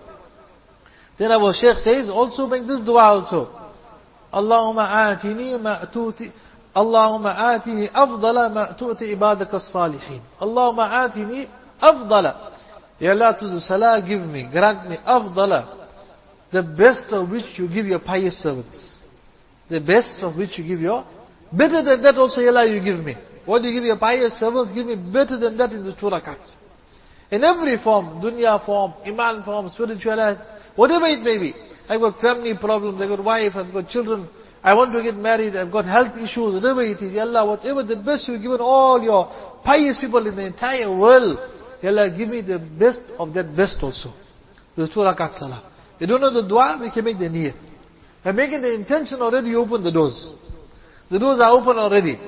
Then our Shaykh says, also make this dua also. Allahumma atini ma'tuti. Allahumma atini afdala ma'tuti ibadaka as-salihin. Allahumma atini afdala. Ya Allah, to the salah give me, grant me afdala. The best of which you give your pious servants. The best of which you give your, better than that also, Ya Allah, you give me. What you give your pious servants, give me better than that in the 2 rakats. In every form, dunya form, iman form, spirituality, whatever it may be. I've got family problems, I've got wife, I've got children, I want to get married, I've got health issues, whatever it is, Ya Allah, whatever the best you've given all your pious people in the entire world, Ya Allah, give me the best of that best also. The 2 rakat salah. You don't know the dua, we can make the niyyah. By making the intention already, you open the doors. The doors are open already.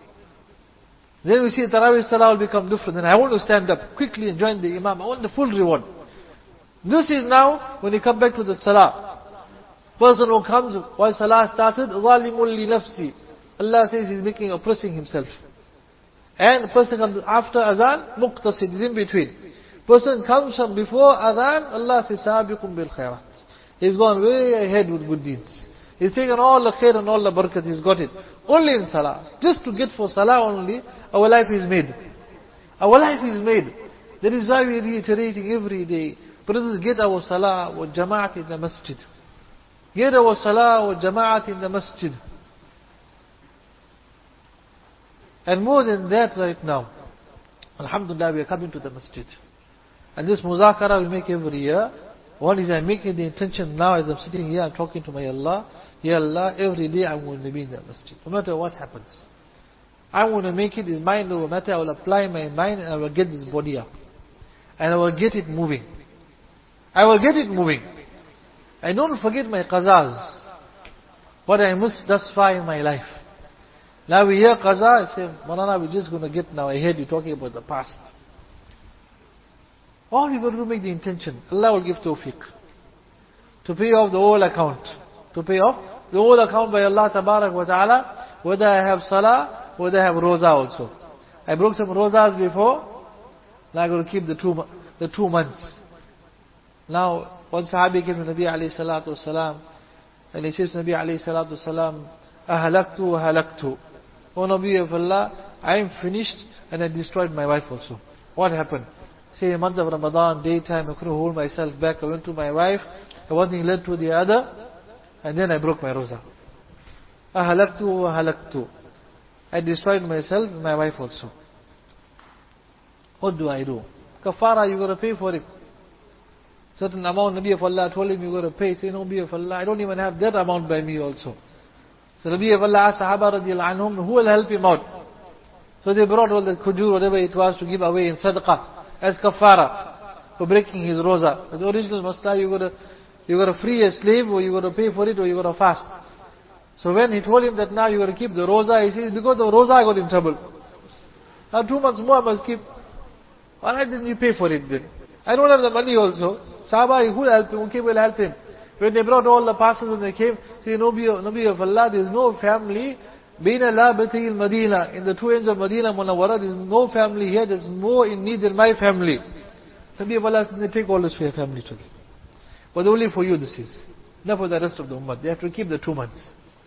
Then we see Taraweeh Salah will become different. And I want to stand up quickly and join the Imam. I want the full reward. This is now, when you come back to the Salah. Person who comes, while Salah started, ظَالِمٌ لِنَفْسِ. Allah says he's oppressing himself. And the person comes after Azan, muqtasid, is in between. Person comes from before Adhan, Allah says, Sabiqum bil khairat. He's gone way ahead with good deeds. He's taken all the khair and all the barakat, he's got it. Only in Salah. Just to get for Salah only, our life is made. Our life is made. That is why we are reiterating every day. Brothers, get our Salah or Jama'at in the masjid. Get our Salah or Jama'at in the masjid. And more than that right now, Alhamdulillah, we are coming to the masjid. And this muzakara we make every year. One is I'm making the intention now as I'm sitting here, I'm talking to my Allah. Ya Allah, every day I'm going to be in the masjid. No matter what happens. I'm going to make it in mind over matter. I will apply my mind and I will get this body up. And I will get it moving. I will get it moving. I don't forget my qazas. What I missed thus far in my life. Now we hear qaza, I say, Maulana, we're just going to get now. I heard you talking about the past. All you got to do, make the intention. Allah will give tawfiq. To pay off the whole account. To pay off the whole account by Allah Tabarak wa Ta'ala. Whether I have salah, whether I have roza also. I broke some rozas before. Now I'm going to keep the 2 months. Now, one sahabi came to Nabi alayhi salatu wasalam. And he says, Nabi alayhi salatu wasalam, Ahalaktu wa halaktu. O Nabi of Allah, I am finished and I destroyed my wife also. What happened? Say a month of Ramadan, daytime, I couldn't hold myself back. I went to my wife. One thing led to the other. And then I broke my roza. Ahalaktu wa halaktu. I destroyed myself and my wife also. What do I do? Kafara, you got to pay for it. Certain amount, Nabi of Allah told him you got to pay. Say, no, Nabi of Allah, I don't even have that amount by me also. So Nabi of Allah asked Sahaba radiallahu anhum, who will help him out? So they brought all the khujur, whatever it was, to give away in sadaqah, as kafara, for breaking his roza. But the original masla, you got to free a slave, or you got to pay for it, or you got to fast. So when he told him that now you got to keep the roza, he says, because of roza I got in trouble. Now 2 months more I must keep. Alright, then you pay for it then. I don't have the money also. Sahaba, who will help him? Okay, we'll help him. When they brought all the parcels and they came, say, Nabi of Allah, there is no family, Baina la Batil Madina, in the 2 ends of Madina Munawwara, there is no family here that is more in need than my family. Nabi of Allah said, they take all this for your family today. But only for you this is. Not for the rest of the ummah. They have to keep the 2 months.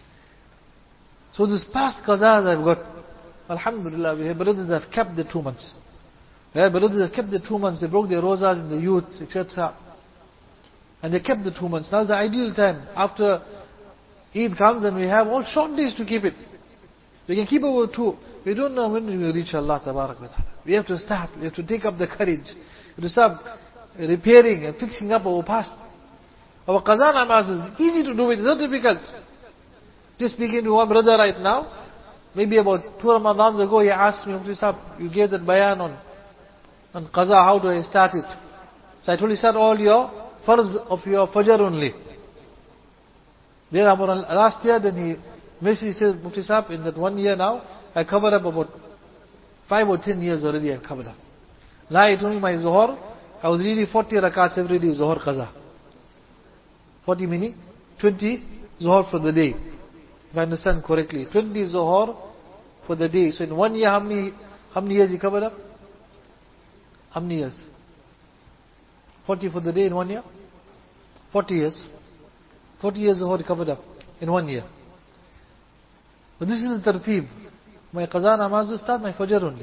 So this past qazas I've got, Alhamdulillah, we have brothers that have kept the 2 months. We have brothers that have kept the 2 months. They broke their rozas in the youth, etc. And they kept the 2 months. Now is the ideal time. After Eid comes and we have all short days to keep it. We can keep over 2. We don't know when we will reach Allah Tabarak wa Ta'ala. We have to start. We have to take up the courage. We have to start repairing and fixing up our past. Our qaza namaz is easy to do it. It's not difficult. Just speaking to one brother right now, maybe about 2 Ramadans ago, he asked me, you gave that bayan on qaza, how do I start it? So I told him, start all your farz of your fajr only. Then last year, then he messaged, says, Mufti Sahib, in that 1 year now, I covered up about 5 or 10 years already I covered up. Now he told me my Zohar, I was reading 40 rakats every day, Zohar qaza. 40 meaning 20 Zohar for the day. If I understand correctly. 20 Zohar for the day. So in 1 year, how many years he covered up? How many years? 40 for the day in 1 year? 40 years. 40 years Zohar he covered up in 1 year. But this is the tartib. My qaza namaz will start my fajr only.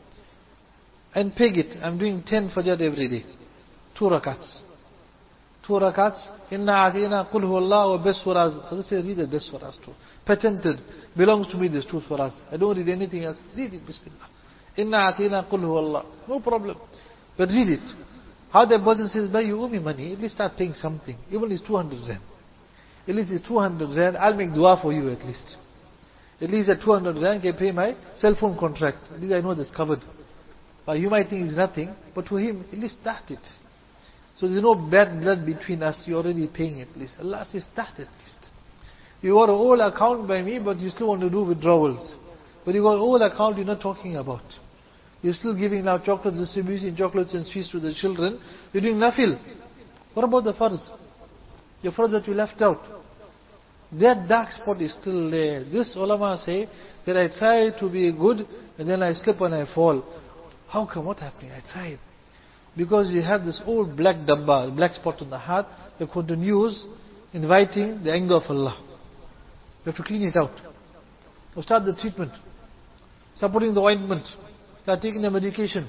And peg it. I'm doing 10 fajr every day. 2 rakats. 2 rakats. Inna atina qul huwallahu wa best surahs. So say read the best surahs too. Patented. Belongs to me these 2 surahs. I don't read anything else. Read it. Bismillah. Inna atina qul huwallahu. No problem. But read it. How the person says, "Bhai, you owe me money. At least start paying something. Even if it's 200 rand. At least it's 200 rand. I'll make dua for you at least. At least at 200 rand, I can pay my cell phone contract. At least I know that's covered. But you might think it's nothing. But to him, at least start it. So there's no bad blood between us. You're already paying at least. Allah says, start at least. You got a whole account by me, but you still want to do withdrawals. But you got a whole account you're not talking about. You're still giving now chocolate, distributing chocolates and sweets to the children. You're doing nafil. What about the farz? Your farz that you left out. That dark spot is still there. This ulama say that I try to be good and then I slip and I fall. How come? What happened? I tried. Because you have this old black dabba, black spot on the heart, that continues inviting the anger of Allah. You have to clean it out. Or start the treatment. Start putting the ointment. Start taking the medication.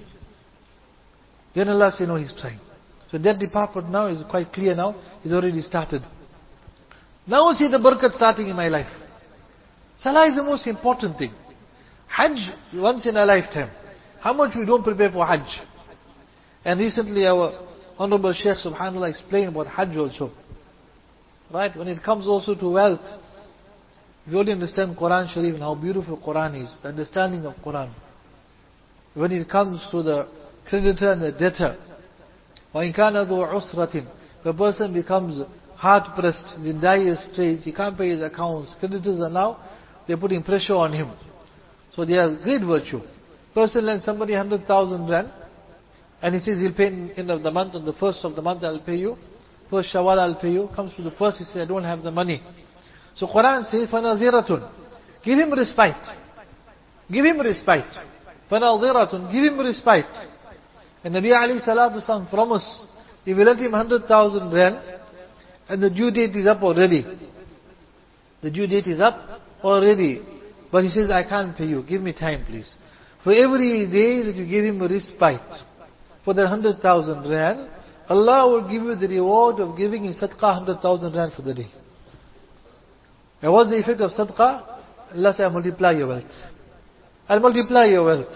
Then Allah say, no, He's trying. So that department now is quite clear now. It's already started. Now see the barakat starting in my life. Salah is the most important thing. Hajj, once in a lifetime. How much we don't prepare for Hajj. And recently our Honorable Shaykh subhanAllah explained about Hajj also. Right? When it comes also to wealth, we only understand Quran Sharif and how beautiful Quran is. The understanding of Quran. When it comes to the creditor and the debtor. وَإِنْ كَانَ ذُو عُسْرَةٍ If a person becomes hard-pressed, in dire straits, he can't pay his accounts, creditors are now, they're putting pressure on him. So they are great virtue. Person lends somebody 100,000 rand, and he says he'll pay in the end of the month, on the first of the month I'll pay you, first Shawwal I'll pay you, comes to the first, he says I don't have the money. So Quran says, فَنَظِرَةٌ Give him respite. Give him respite. فَنَظِرَةٌ Give him respite. And Nabi alayhi salatu wasalam promised, if you lend him 100,000 rand, and the due date is up already. The due date is up already. But he says, I can't pay you, give me time please. For every day that you give him a respite, for the 100,000 rand, Allah will give you the reward of giving him sadaqah 100,000 rand for the day. And what's the effect of sadaqah? Allah says, I'll multiply your wealth. I'll multiply your wealth.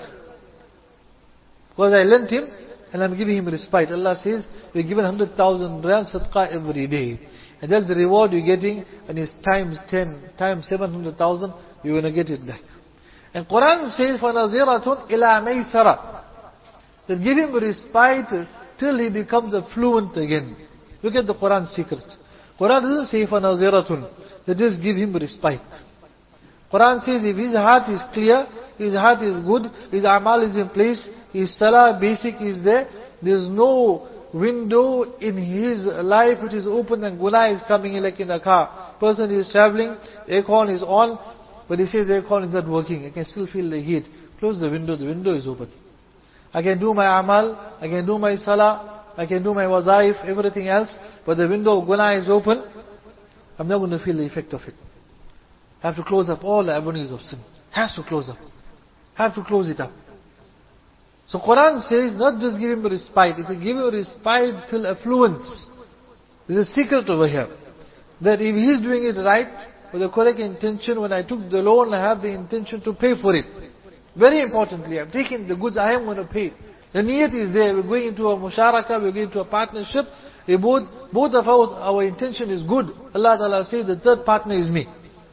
Because I lent him, and I'm giving him respite. Allah says, we're given 100,000 rand sadaqah every day. And that's the reward you're getting, and it's times 10, times 700,000, you're going to get it back. And Quran says, فَنَظِرَةٌ إِلَى مَيْسَرَةٍ That give him respite till he becomes fluent again. Look at the Quran secret. Quran doesn't say فَنَظِرَةٌ That just give him respite. Quran says if his heart is clear, his heart is good, his amal is in place, his salah basic is there, there's no window in his life which is open and guna is coming in like in a car. Person is traveling, aircon is on, but he says the aircon is not working, I can still feel the heat. Close the window is open. I can do my amal, I can do my salah, I can do my wazaif, everything else, but the window of guna is open, I'm not going to feel the effect of it. I have to close up all the avenues of sin. Has to close up. Have to close it up. So Quran says, not just give him a respite, it will give him a respite till affluence. There's a secret over here. That if he is doing it right, with the correct intention, when I took the loan, I have the intention to pay for it. Very importantly, I'm taking the goods, I am going to pay. The niyat is there, we're going into a musharaka, we're going into a partnership. Both of our intention is good. Allah Ta'ala says the third partner is me.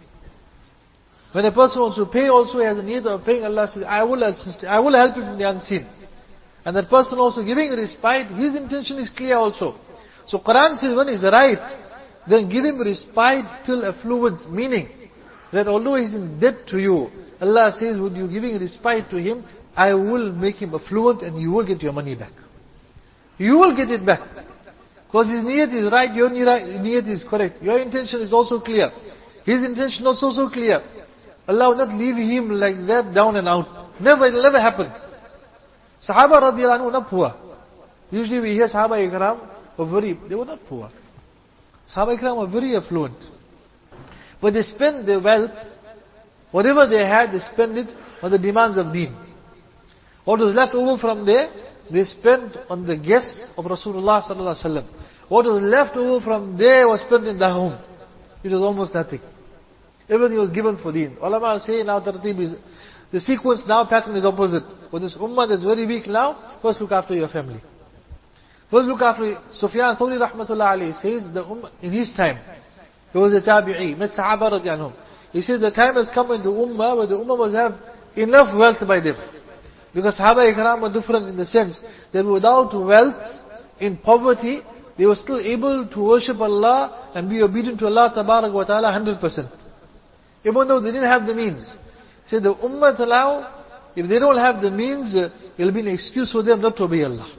When a person wants to pay also, he has a need of paying, Allah says, I will assist, I will help him in the unseen. And that person also giving respite, his intention is clear also. So Quran says when he's right, then give him respite till affluence, meaning that although he's in debt to you, Allah says when you're giving respite to him, I will make him affluent and you will get your money back. You will get it back. Because his niyat is right, your niyat is correct. Your intention is also clear. His intention is also clear. Allah will not leave him like that down and out. Never, it will never happen. Sahaba radiallahu anhu were not poor. Usually we hear Sahaba Ikram they were not poor. Sahaba Ikram were very affluent. But they spent their wealth, whatever they had, they spent it on the demands of deen. What was left over from there, they spent on the guests of Rasulullah sallallahu alaihi wasallam. What was left over from there was spent in the home. It was almost nothing. Everything was given for deen. Ulama say now the sequence now pattern is opposite. For this ummah that's very weak now, first look after your family. First look after Sufyan Thawri rahmatullah alayhi says the ummah in his time, he was a tabi'i, met Sahaba radiallahu anhum. He says the time has come in the ummah where the ummah must have enough wealth by them. Because Sahaba Ikram were different in the sense that without wealth, in poverty, they were still able to worship Allah and be obedient to Allah tabarak wa ta'ala 100%. Even though they didn't have the means. Say the ummah now, if they don't have the means, it will be an excuse for them not to obey Allah.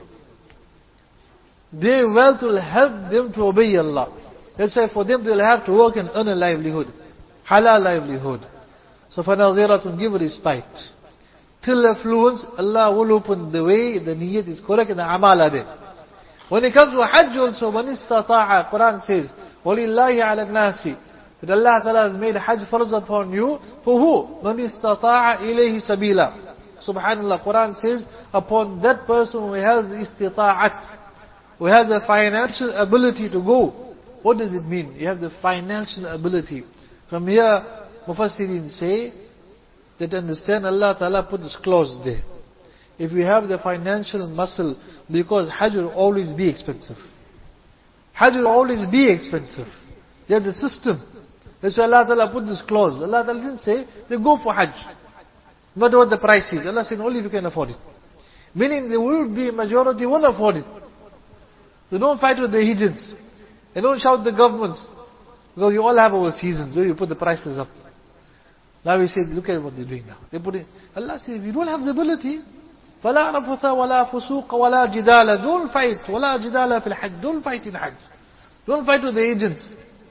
Their wealth will help them to obey Allah. That's why for them they will have to work and earn a livelihood. Halal livelihood. So فَنَظِرَةٌ give respite. till affluence, Allah will open the way, the niyyat is correct and the amal are there. When it comes to Hajj also, man istata'a, Quran says, وَلِلَّهِ عَلَى النَّاسِ, that Allah Ta'ala has made Hajj farz upon you, for who? مَنِ اسْتَطَاعَ إِلَيْهِ سَبِيلًا. Subhanallah, Quran says, upon that person who has istita'at, who has the financial ability to go. What does it mean? You have the financial ability. From here, Mufassirin say, that understand Allah Ta'ala put this clause there. If you have the financial muscle, because Hajj will always be expensive. Hajj will always be expensive. They have the system. That's why Allah Ta'ala put this clause. Allah Ta'ala didn't say, they go for Hajj. No matter what the price is. Allah said, only if you can afford it. Meaning there will be a majority who won't afford it. So don't fight with the heathens. And don't shout the governments. Because you all have our seasons where you put the prices up. Now we say, look at what they're doing now. They put it. Allah says, if you don't have the ability, فَلَا رَفَثَ وَلَا فُسُوقَ وَلَا جِدَالَ. Don't fight. وَلَا جِدَالَ فِي الْحَجِّ. Don't fight in Hajj. Don't fight with the agents.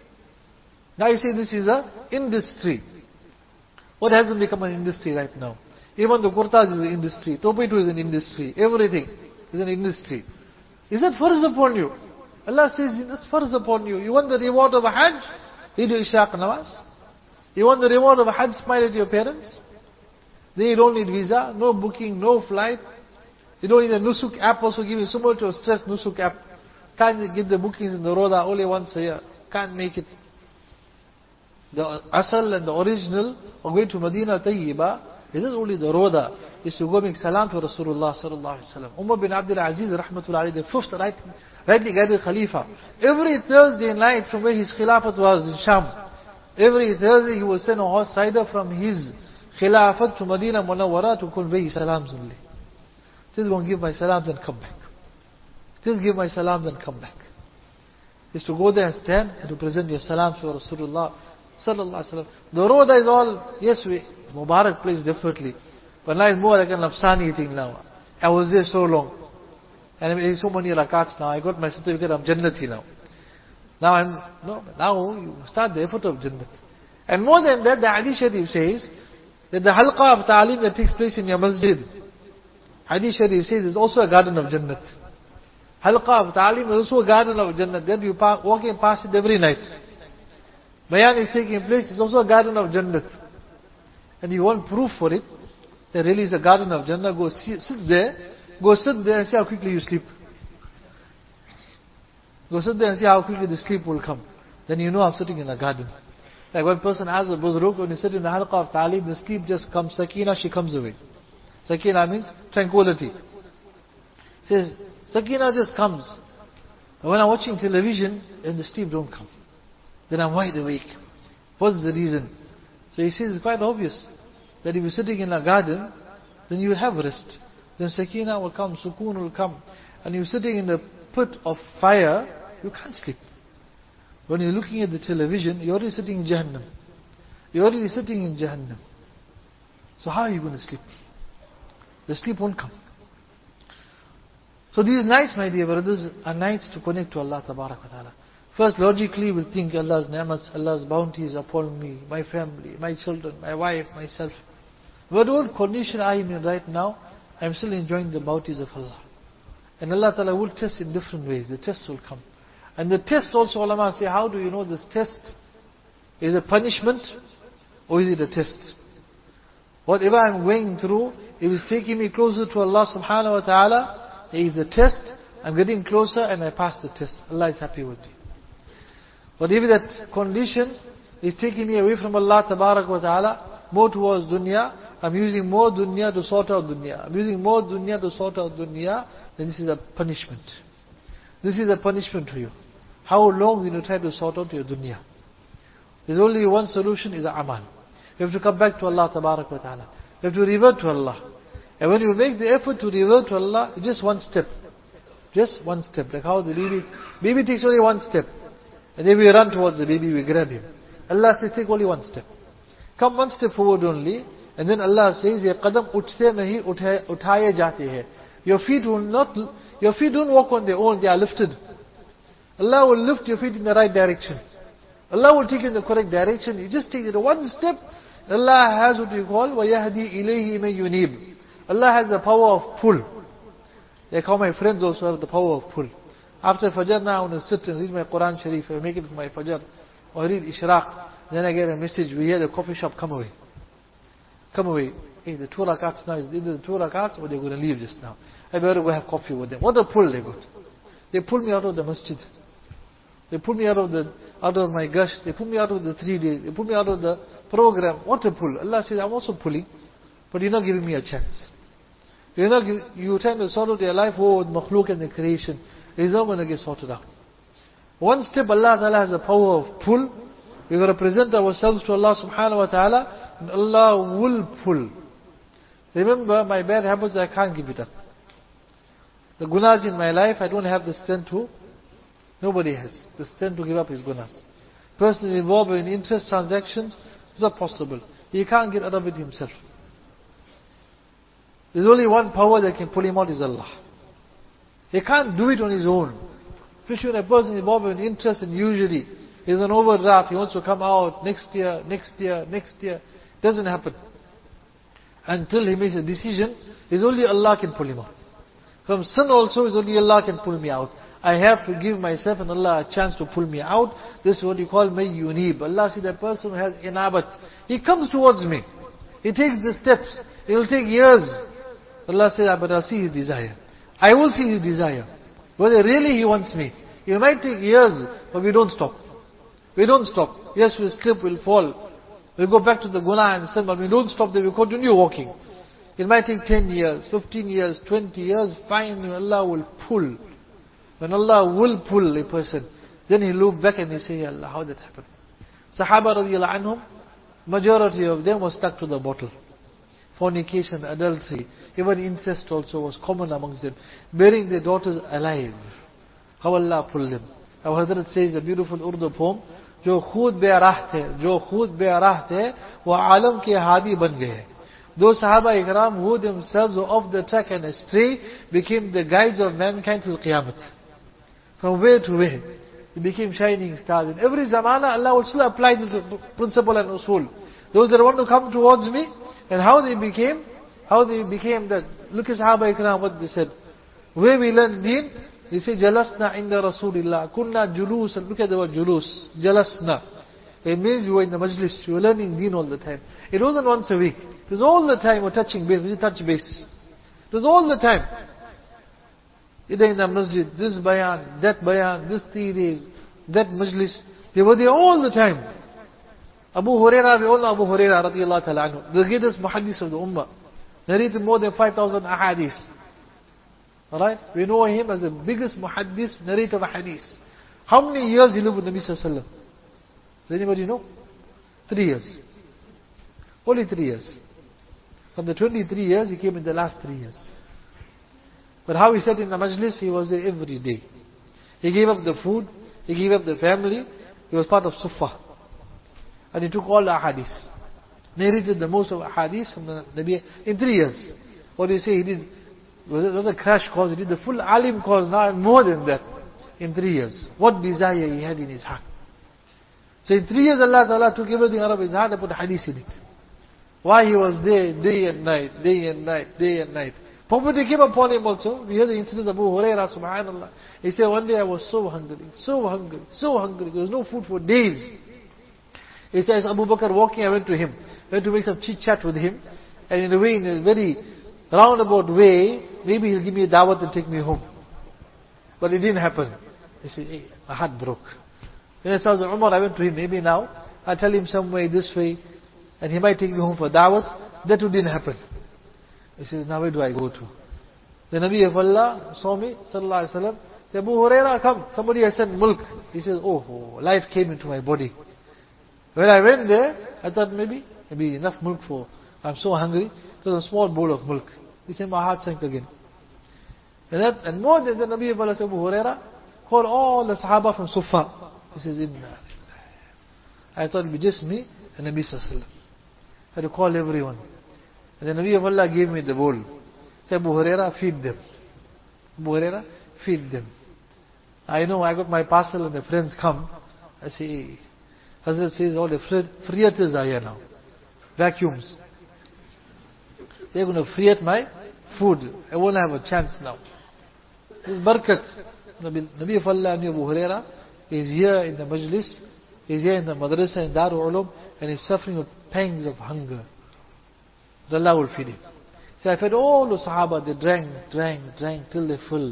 Now you say this is an industry. What hasn't become an industry right now? Even the kurtas is an industry. Topitu is an industry. Everything is an industry. Is that farz upon you? Allah says, it's farz upon you. You want the reward of a Hajj? You do Ishraq Namaz. You want the reward of a Hajj? Smile at your parents. Then you don't need visa, no booking, no flight. You don't need a Nusuk app also give you so much of stress, Nusuk app. Can't get the bookings in the Roda only once a year. Can't make it. The Asal and the original of going to Medina Tayyiba, it is only the Roda. Is to go make salam to Rasulullah sallallahu alaihi wasallam. Umar bin Abdul Aziz rahmatullahi alayhi, the fifth rightly guided Khalifa. Every Thursday night from where his Khilafat was in Sham, every Thursday he would send a horse rider from his Khilafat to Medina Munawwara to convey his salams only. Just go and give my salams and come back. Just give my salams and come back. Is to go there and stand and to present your salams to Rasulullah sallallahu alaihi wasallam. The road is all, yes, Mubarak plays differently. But now it's more like an Afsani thing now. I was there so long. And I made so many rakats now. I got my certificate of Jannati now. Now you start the effort of Jannat. And more than that, the Hadith Sharif says that the halqa of ta'aleem that takes place in your masjid, Hadith Sharif says, is also a garden of Jannat. Halqa of ta'aleem is also a garden of Jannat. That you walking past it every night. Bayan is taking place, it's also a garden of Jannat. And you want proof for it, that really is a garden of Jannah. Go sit there and see how quickly you sleep. Go sit there and see how quickly the sleep will come. Then you know I'm sitting in a garden. Like one person has a buzruk, when you sit in the halqa of ta'aleem, the sleep just comes, sakina, she comes away. Sakina means tranquility. Says, sakina just comes. And when I'm watching television, and the sleep don't come. Then I'm wide awake. What's the reason? So he says, it's quite obvious that if you're sitting in a garden, then you will have rest. Then sakina will come, sukoon will come. And you're sitting in the pit of fire, you can't sleep. When you're looking at the television, you're already sitting in Jahannam. You're already sitting in Jahannam. So how are you going to sleep? The sleep won't come. So these nights, my dear brothers, are nights to connect to Allah Tabarak wa Ta'ala. First, logically, we think Allah's ni'mats, Allah's bounties upon me, my family, my children, my wife, myself. Whatever condition I am in right now, I am still enjoying the bounties of Allah. And Allah Ta'ala will test in different ways. The tests will come. And the test also, ulama say, how do you know this test is a punishment or is it a test? Whatever I am going through, if it's taking me closer to Allah subhanahu wa ta'ala, it is a test. I'm getting closer and I pass the test. Allah is happy with me. But if that condition is taking me away from Allah tabarak wa ta'ala, more towards dunya, I'm using more dunya to sort out dunya. I'm using more dunya to sort out dunya, then this is a punishment. This is a punishment to you. How long will you try to sort out your dunya? There's only one solution, is amal. You have to come back to Allah tabarak wa ta'ala. You have to revert to Allah. And when you make the effort to revert to Allah, it's just one step. Just one step. Like how the baby takes only one step. And then we run towards the baby, we grab him. Allah says, take only one step. Come one step forward only. And then Allah says, "Ye qadam uthse nahi uthaye jate hai." Your feet don't walk on their own, they are lifted. Allah will lift your feet in the right direction. Allah will take you in the correct direction. You just take it one step. Allah has what we call, وَيَهْدِي إِلَيْهِ مَن يُنِيبُ. Allah has the power of pull. Like how my friends also have the power of pull. After Fajr now, I want to sit and read my Quran Sharif, I make it for my Fajr, or read Ishraq. Then I get a message, we hear the coffee shop, come away. Come away. Hey, the 2 rakats now is either the 2 rakats or they're going to leave just now. I better go have coffee with them. What a pull they got. They pull me out of the masjid. They pull me out of my gush. They pull me out of the 3 days. They pull me out of the program. What a pull. Allah says, I'm also pulling, but you're not giving me a chance. You're trying to sort out your life with makhluk and the creation. It's not going to get sorted out. One step, Allah Ta'ala has the power of pull. We've got to present ourselves to Allah Subhanahu Wa Ta'ala, and Allah will pull. Remember, my bad habits, I can't give it up. The gunas in my life, I don't have the strength to. Nobody has the strength to give up his gunas. Person involved in interest transactions, it's not possible. He can't get out of it himself. There's only one power that can pull him out, is Allah. He can't do it on his own. Especially when a person is involved in interest, and usually is an overdraft, he wants to come out next year. Doesn't happen. Until he makes a decision, is only Allah can pull him out. From sin also, is only Allah can pull me out. I have to give myself and Allah a chance to pull me out. This is what you call may yunib. Allah says that person who has inabat. He comes towards me. He takes the steps. It will take years. Allah says, but I'll see his desire. I will see his desire. Whether really he wants me. It might take years, but we don't stop. We don't stop. Yes, we'll slip, we'll fall. We'll go back to the guna and sin, but we don't stop there, we continue walking. It might take 10 years, 15 years, 20 years, finally Allah will pull. When Allah will pull a person, then he look back and he say, Allah, how that happened? Sahaba radiallahu anhum, majority of them was stuck to the bottle. Fornication, adultery, even incest also was common amongst them. Burying their daughters alive. How Allah pulled them. Our Hazrat says a beautiful Urdu poem, जो खुद बेराह थे वो आलम के हादी बन गए. Those Sahaba Ikram who themselves were off the track and astray became the guides of mankind till Qiyamah. From where to where? They became shining stars. In every zamana, Allah will still apply the principle and usul. Those that want to come towards me, and how they became that. Look at Sahaba Ikram, what they said. Where we learn deen, they say, Jalasna inda Rasulillah. Kunna julus. Look at the word julus. Jalasna. It means you were in the majlis. You were learning deen all the time. It wasn't once a week. It was all the time we're touching base. We touch base. It was all the time. Either in the masjid, this bayan, this 3 days, that majlis. They were there all the time. Abu Hurairah, we all know Abu Hurairah radiallahu ta'ala anhu, the greatest muhaddis of the ummah. Narrated more than 5,000 ahadith. Alright? We know him as the biggest muhaddis, narrator of hadith. How many years he lived with Nabi sallallahu alaihi wasallam? Does anybody know? 3 years. Only 3 years. From the 23 years, he came in the last 3 years. But how he sat in the majlis, he was there every day. He gave up the food, he gave up the family, he was part of Suffah. And he took all the ahadith. Narrated the most of ahadith from the Nabi in 3 years. What do you say? He did, it was a crash course, he did the full alim course now and more than that in 3 years. What desire he had in his heart. So in 3 years Allah Ta'ala took everything out of his heart and put hadith in it. Why he was there day and night, day and night, day and night. Poverty came upon him also. We heard the incident of Abu Hurairah, subhanallah. He said, one day I was so hungry. There was no food for days. He says, Abu Bakr walking, I went to him. Went to make some chit chat with him. And in a very roundabout way, maybe he'll give me a dawat and take me home. But it didn't happen. He said, hey, my heart broke. Then I saw Umar, I went to him, maybe now, I tell him some way, this way, and he might take me home for dawat. That didn't happen. He says, now where do I go to? The Nabi of Allah saw me, sallallahu alaihi wasallam, said, Abu Hurairah, come, somebody has sent milk. He says, oh, life came into my body. When I went there, I thought maybe enough milk I'm so hungry. It was a small bowl of milk. He said, my heart sank again. And more than the Nabi of Allah, Abu Hurairah, called all the Sahaba from Sufa. He says, Inna. I thought it would be just me and Nabi sallallahu alaihi wasallam. I had to call everyone. And the Nabi of Allah gave me the bowl. He said, Abu Hurairah, feed them. Abu Hurairah, feed them. I know I got my parcel and the friends come. I say, Hazrat says all the fritters are here now. Vacuums. they're going to free at my food. I won't have a chance now. This is barakat. Nabi of Allah Abu Huraira is here in the majlis, is here in the madrasa in Darul Ulum, and is suffering with pangs of hunger. Allah will feed him. So I fed all the Sahaba, they drank till they full.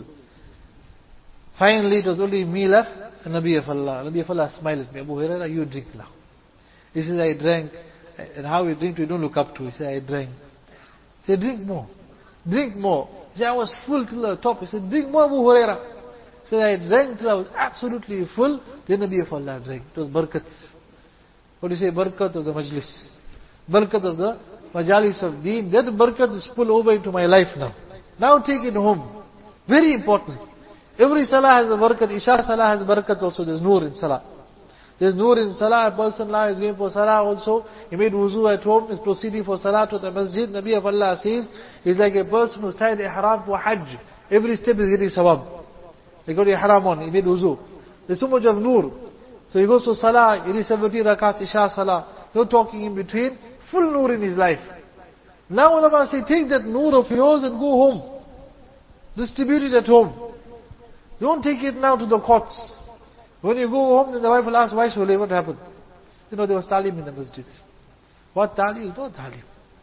Finally it was only me left and Nabi of Allah. Nabi of Allah smiled at me, Abu Huraira, you drink now. He says, I drank. And how you drink, you don't look up to. He said, I drank. He said, drink more. Drink more. He said, I was full till the top. He said, drink more, Abu Huraira. He said, I drank till I was absolutely full. Then Nabi of Allah drank. It was barakat. What do you say? Barakat of the majlis. Barakat of the majalis of deen. That barakat is pulled over into my life now. Now take it home. Very important. Every salah has a barakat. Isha salah has barakat also. There's nur in salah. There's nur in salah. A person now is going for salah also. He made wuzu at home, is proceeding for salah to the masjid. Nabi of Allah says, he's like a person who tied ihram for hajj. Every step is getting sawab. He got ihram on, he made wuzu. There's so much of nur. So he goes to salah, it is 70 rakat, isha salah. No talking in between. Full nur in his life. Now ulama say, take that nur of yours and go home. Distribute it at home. Don't take it now to the courts. When you go home, then the wife will ask, why Shule, what happened? You know, there was talim in the masjid. What talim? No talim.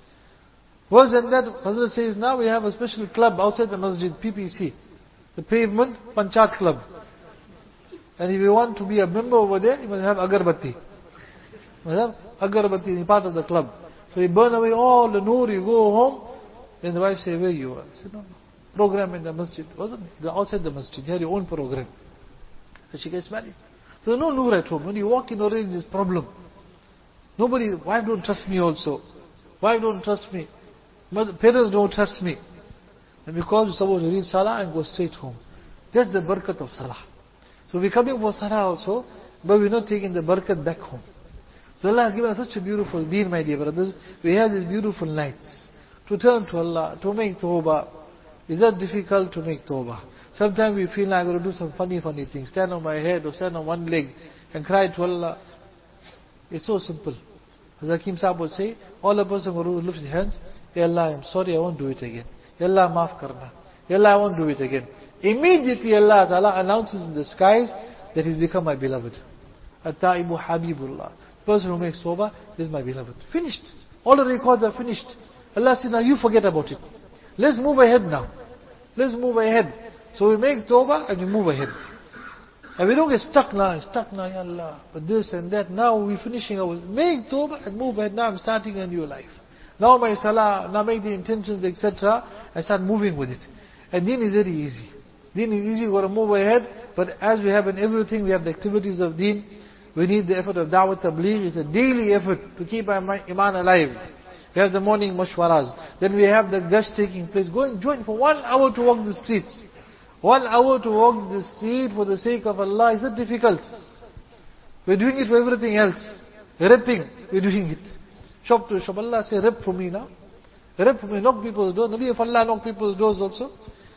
Worse than that, Hazrat says, now we have a special club outside the masjid, PPC. The Pavement Panchat Club. And if you want to be a member over there, you must have agarbatti. You must have agarbatti, you're part of the club. So you burn away all the nur, you go home, then the wife says, where you are? I said, no, program in the masjid. Wasn't it? Outside the masjid, you had your own program. So she gets married. So there's no nur at home. When you walk in already, there's problem. Nobody, wife don't trust me also. Wife don't trust me. Parents don't trust me. And because you're supposed to read salah and go straight home. That's the barakat of salah. So we're coming for salah also, but we're not taking the barakat back home. So Allah has given us such a beautiful deen, my dear brothers. We have this beautiful night to turn to Allah, to make tawbah. Is that difficult to make tawbah? Sometimes we feel like I'm going to do some funny things. Stand on my head or stand on one leg and cry to Allah. It's so simple. As Hakim Sahib would say, all a person who lifts his hands, Ya Allah, I'm sorry, I won't do it again. Ya Allah, maaf karna. Ya Allah, I won't do it again. Immediately Allah Ta'ala announces in the skies that he's become my beloved. At-ta'ibu habibullah. Person who makes tawbah is my beloved. Finished. All the records are finished. Allah says, now you forget about it. Let's move ahead now. Let's move ahead. So we make tawbah and we move ahead. And we don't get stuck now, Ya Allah, but this and that. Now we're finishing our, make tawbah and move ahead. Now I'm starting a new life. Now my salah, now make the intentions, etc. I start moving with it. And deen is very easy. Deen is easy, we got to move ahead. But as we have in everything, we have the activities of deen. We need the effort of da'wat tabligh. It's a daily effort to keep our iman alive. We have the morning mashwaras. Then we have the gush taking place. Go and join for 1 hour to walk the streets. 1 hour to walk the street for the sake of Allah. Is it difficult? We're doing it for everything else. Rapping, we're doing it. Shop to shop. Allah say, rap for me now. Rap for me, knock people's doors. Nabi of Allah knock people's doors also.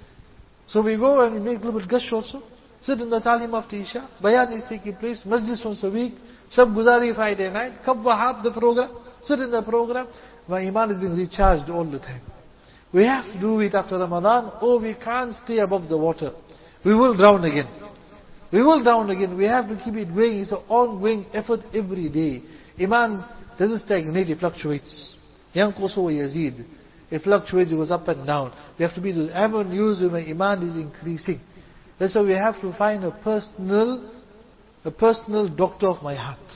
So we go and we make a little bit gush also. Sit in the talim after Isha. Bayan is taking place. Masjid once a week. Shab Guzari Friday night. Kab Wahab the program. Sit in the program. My iman is being recharged all the time. We have to do it after Ramadan, or we can't stay above the water. We will drown again. We will drown again. We have to keep it going. It's an ongoing effort every day. Iman doesn't stagnate, it fluctuates. Yanqusu wa yazid. It fluctuates, it goes up and down. We have to be those avenues where my iman is increasing. That's why we have to find a personal doctor of my heart.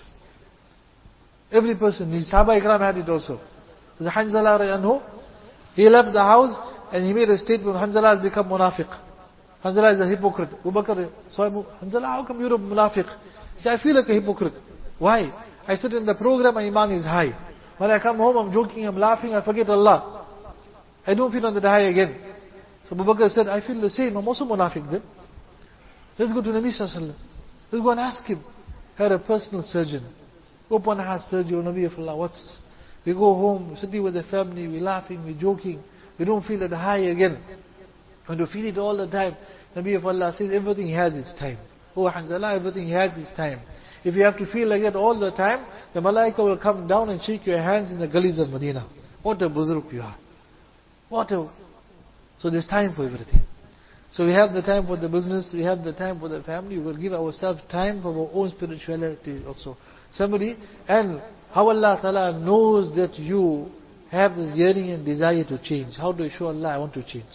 Every person needs. Sahaba Ikram had it also. The Hanzala anhu, he left the house and he made a statement, Hanzala has become munafiq. Hanzala is a hypocrite. Abu Bakr, so Hanzala, how come you're a munafiq? He said, I feel like a hypocrite. Why? I sit in the program, my iman is high. When I come home, I'm joking, I'm laughing, I forget Allah. I don't feel on the high again. So Abu Bakr said, I feel the same, I'm also munafiq then. Let's go to Nabi Sallallahu Alaihi Wasallam. Let's go and ask him. Had a personal surgeon. Open heart surgery, O Nabi of Allah, what's... We go home, sitting with the family, we're laughing, we're joking. We don't feel it high again. When we feel it all the time, Nabi of Allah says everything has its time. Oh Hanzala, everything has its time. If you have to feel like that all the time, the Malaika will come down and shake your hands in the gullies of Medina. What a buzurg you are. So there's time for everything. So we have the time for the business, we have the time for the family, we will give ourselves time for our own spirituality also. And how Allah Ta'ala knows that you have this yearning and desire to change. How do you show Allah, I want to change?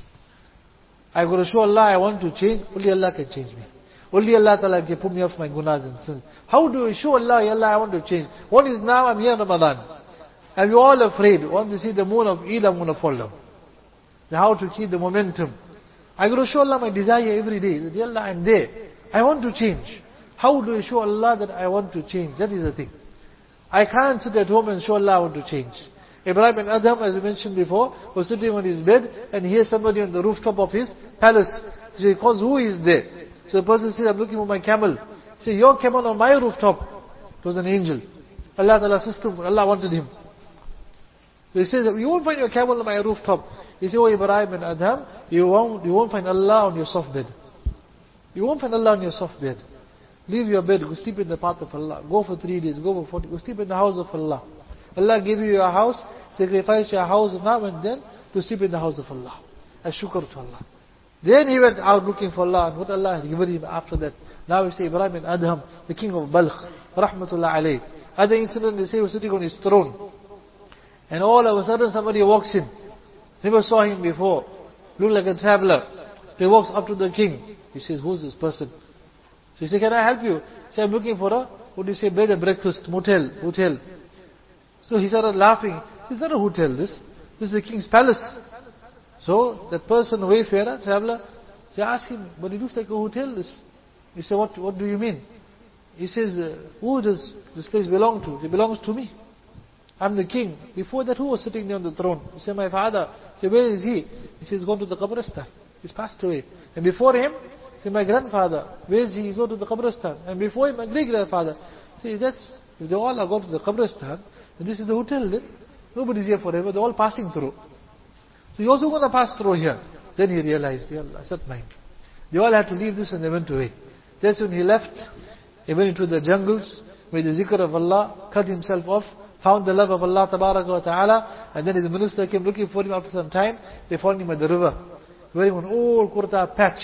I got to show Allah, I want to change. Only Allah can change me. Only Allah Ta'ala can put me off my gunas and sins. How do you show Allah, Ya Allah, I want to change? One is now I'm here in Ramadan. And we're all afraid. Want to see the moon of Eid, I'm going to fall down. How to keep the momentum. I got to show Allah my desire every day. That, Ya Allah, I'm there. I want to change. How do I show Allah that I want to change? That is the thing. I can't sit at home and show Allah I want to change. Ibrahim and Adam, as I mentioned before, was sitting on his bed and he hears somebody on the rooftop of his palace. So he calls, who is there? So the person says, I'm looking for my camel. He says, your camel on my rooftop. It was an angel. Allah Ta'ala system, Allah wanted him. So he says, you won't find your camel on my rooftop. He says, oh Ibrahim and Adam, you won't find Allah on your soft bed. You won't find Allah on your soft bed. Leave your bed, go sleep in the path of Allah. Go for 3 days, go for 40, go sleep in the house of Allah. Allah gave you your house, sacrifice your house now and then to sleep in the house of Allah. As shukr to Allah. Then he went out looking for Allah, and what Allah had given him after that. Now we say Ibrahim and Adham, the king of Balkh, rahmatullah alayh. Other incident, they say he was sitting on his throne. And all of a sudden somebody walks in. Never saw him before. Looked like a traveler. He walks up to the king. He says, who's this person? So he said, can I help you? He said, I'm looking for a, what do you say, bed and breakfast, motel. So he started laughing. It's not a hotel, this is the king's palace. So that person, wayfarer, traveler, they asked him, but it looks like a hotel. He said, what do you mean? He says, who does this place belong to? It belongs to me. I'm the king. Before that, who was sitting there on the throne? He said, my father. He said, where is he? He says, he's gone to the Qabristan. He's passed away. And before him, he said, my grandfather. Where is he? He's gone to the Qabristan. And before him, my great-grandfather. See, if they all are going to the Qabristan, then this is the hotel then. Nobody's here forever. They're all passing through. So you're also going to pass through here. Then he realized, Ya Allah, set mine. They all had to leave this and they went away. That's when he left. He went into the jungles, made the zikr of Allah, cut himself off, found the love of Allah Tabaraka wa Ta'ala, and then his minister came looking for him after some time. They found him at the river, wearing an old kurta, patched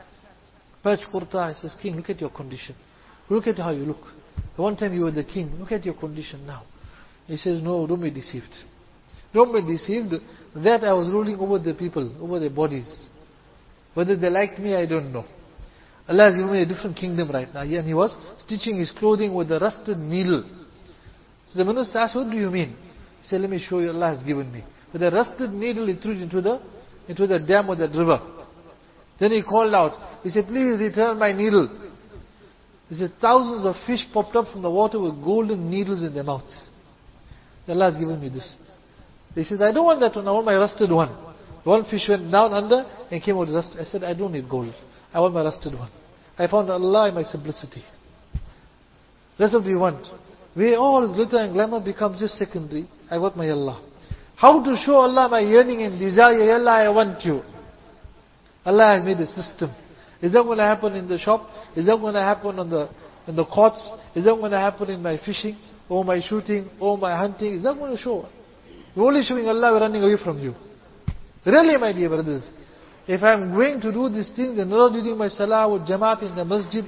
kurta. He says, king, look at your condition. Look at how you look. The one time you were the king, look at your condition now. He says, no, don't be deceived. Don't be deceived that I was ruling over the people, over their bodies. Whether they liked me, I don't know. Allah has given me a different kingdom right now. And he was stitching his clothing with a rusted needle. So the minister asked, what do you mean? He said, let me show you, Allah has given me. With a rusted needle, he threw it into the dam of that river. Then he called out. He said, please return my needle. He said, thousands of fish popped up from the water with golden needles in their mouths. Allah has given me this. He says, I don't want that one, I want my rusted one. The one fish went down under and came out rusted. I said, I don't need gold. I want my rusted one. I found Allah in my simplicity. That's what we want. We all glitter and glamour becomes just secondary. I want my Allah. How to show Allah my yearning and desire? Ya Allah, I want you. Allah has made a system. Is that going to happen in the shop? Is that going to happen in the courts? Is that going to happen in my fishing? Or my shooting? Or my hunting? Is that going to show? We're only showing Allah, we're running away from you. Really, my dear brothers. If I'm going to do these things and not doing my salah with jamaat in the masjid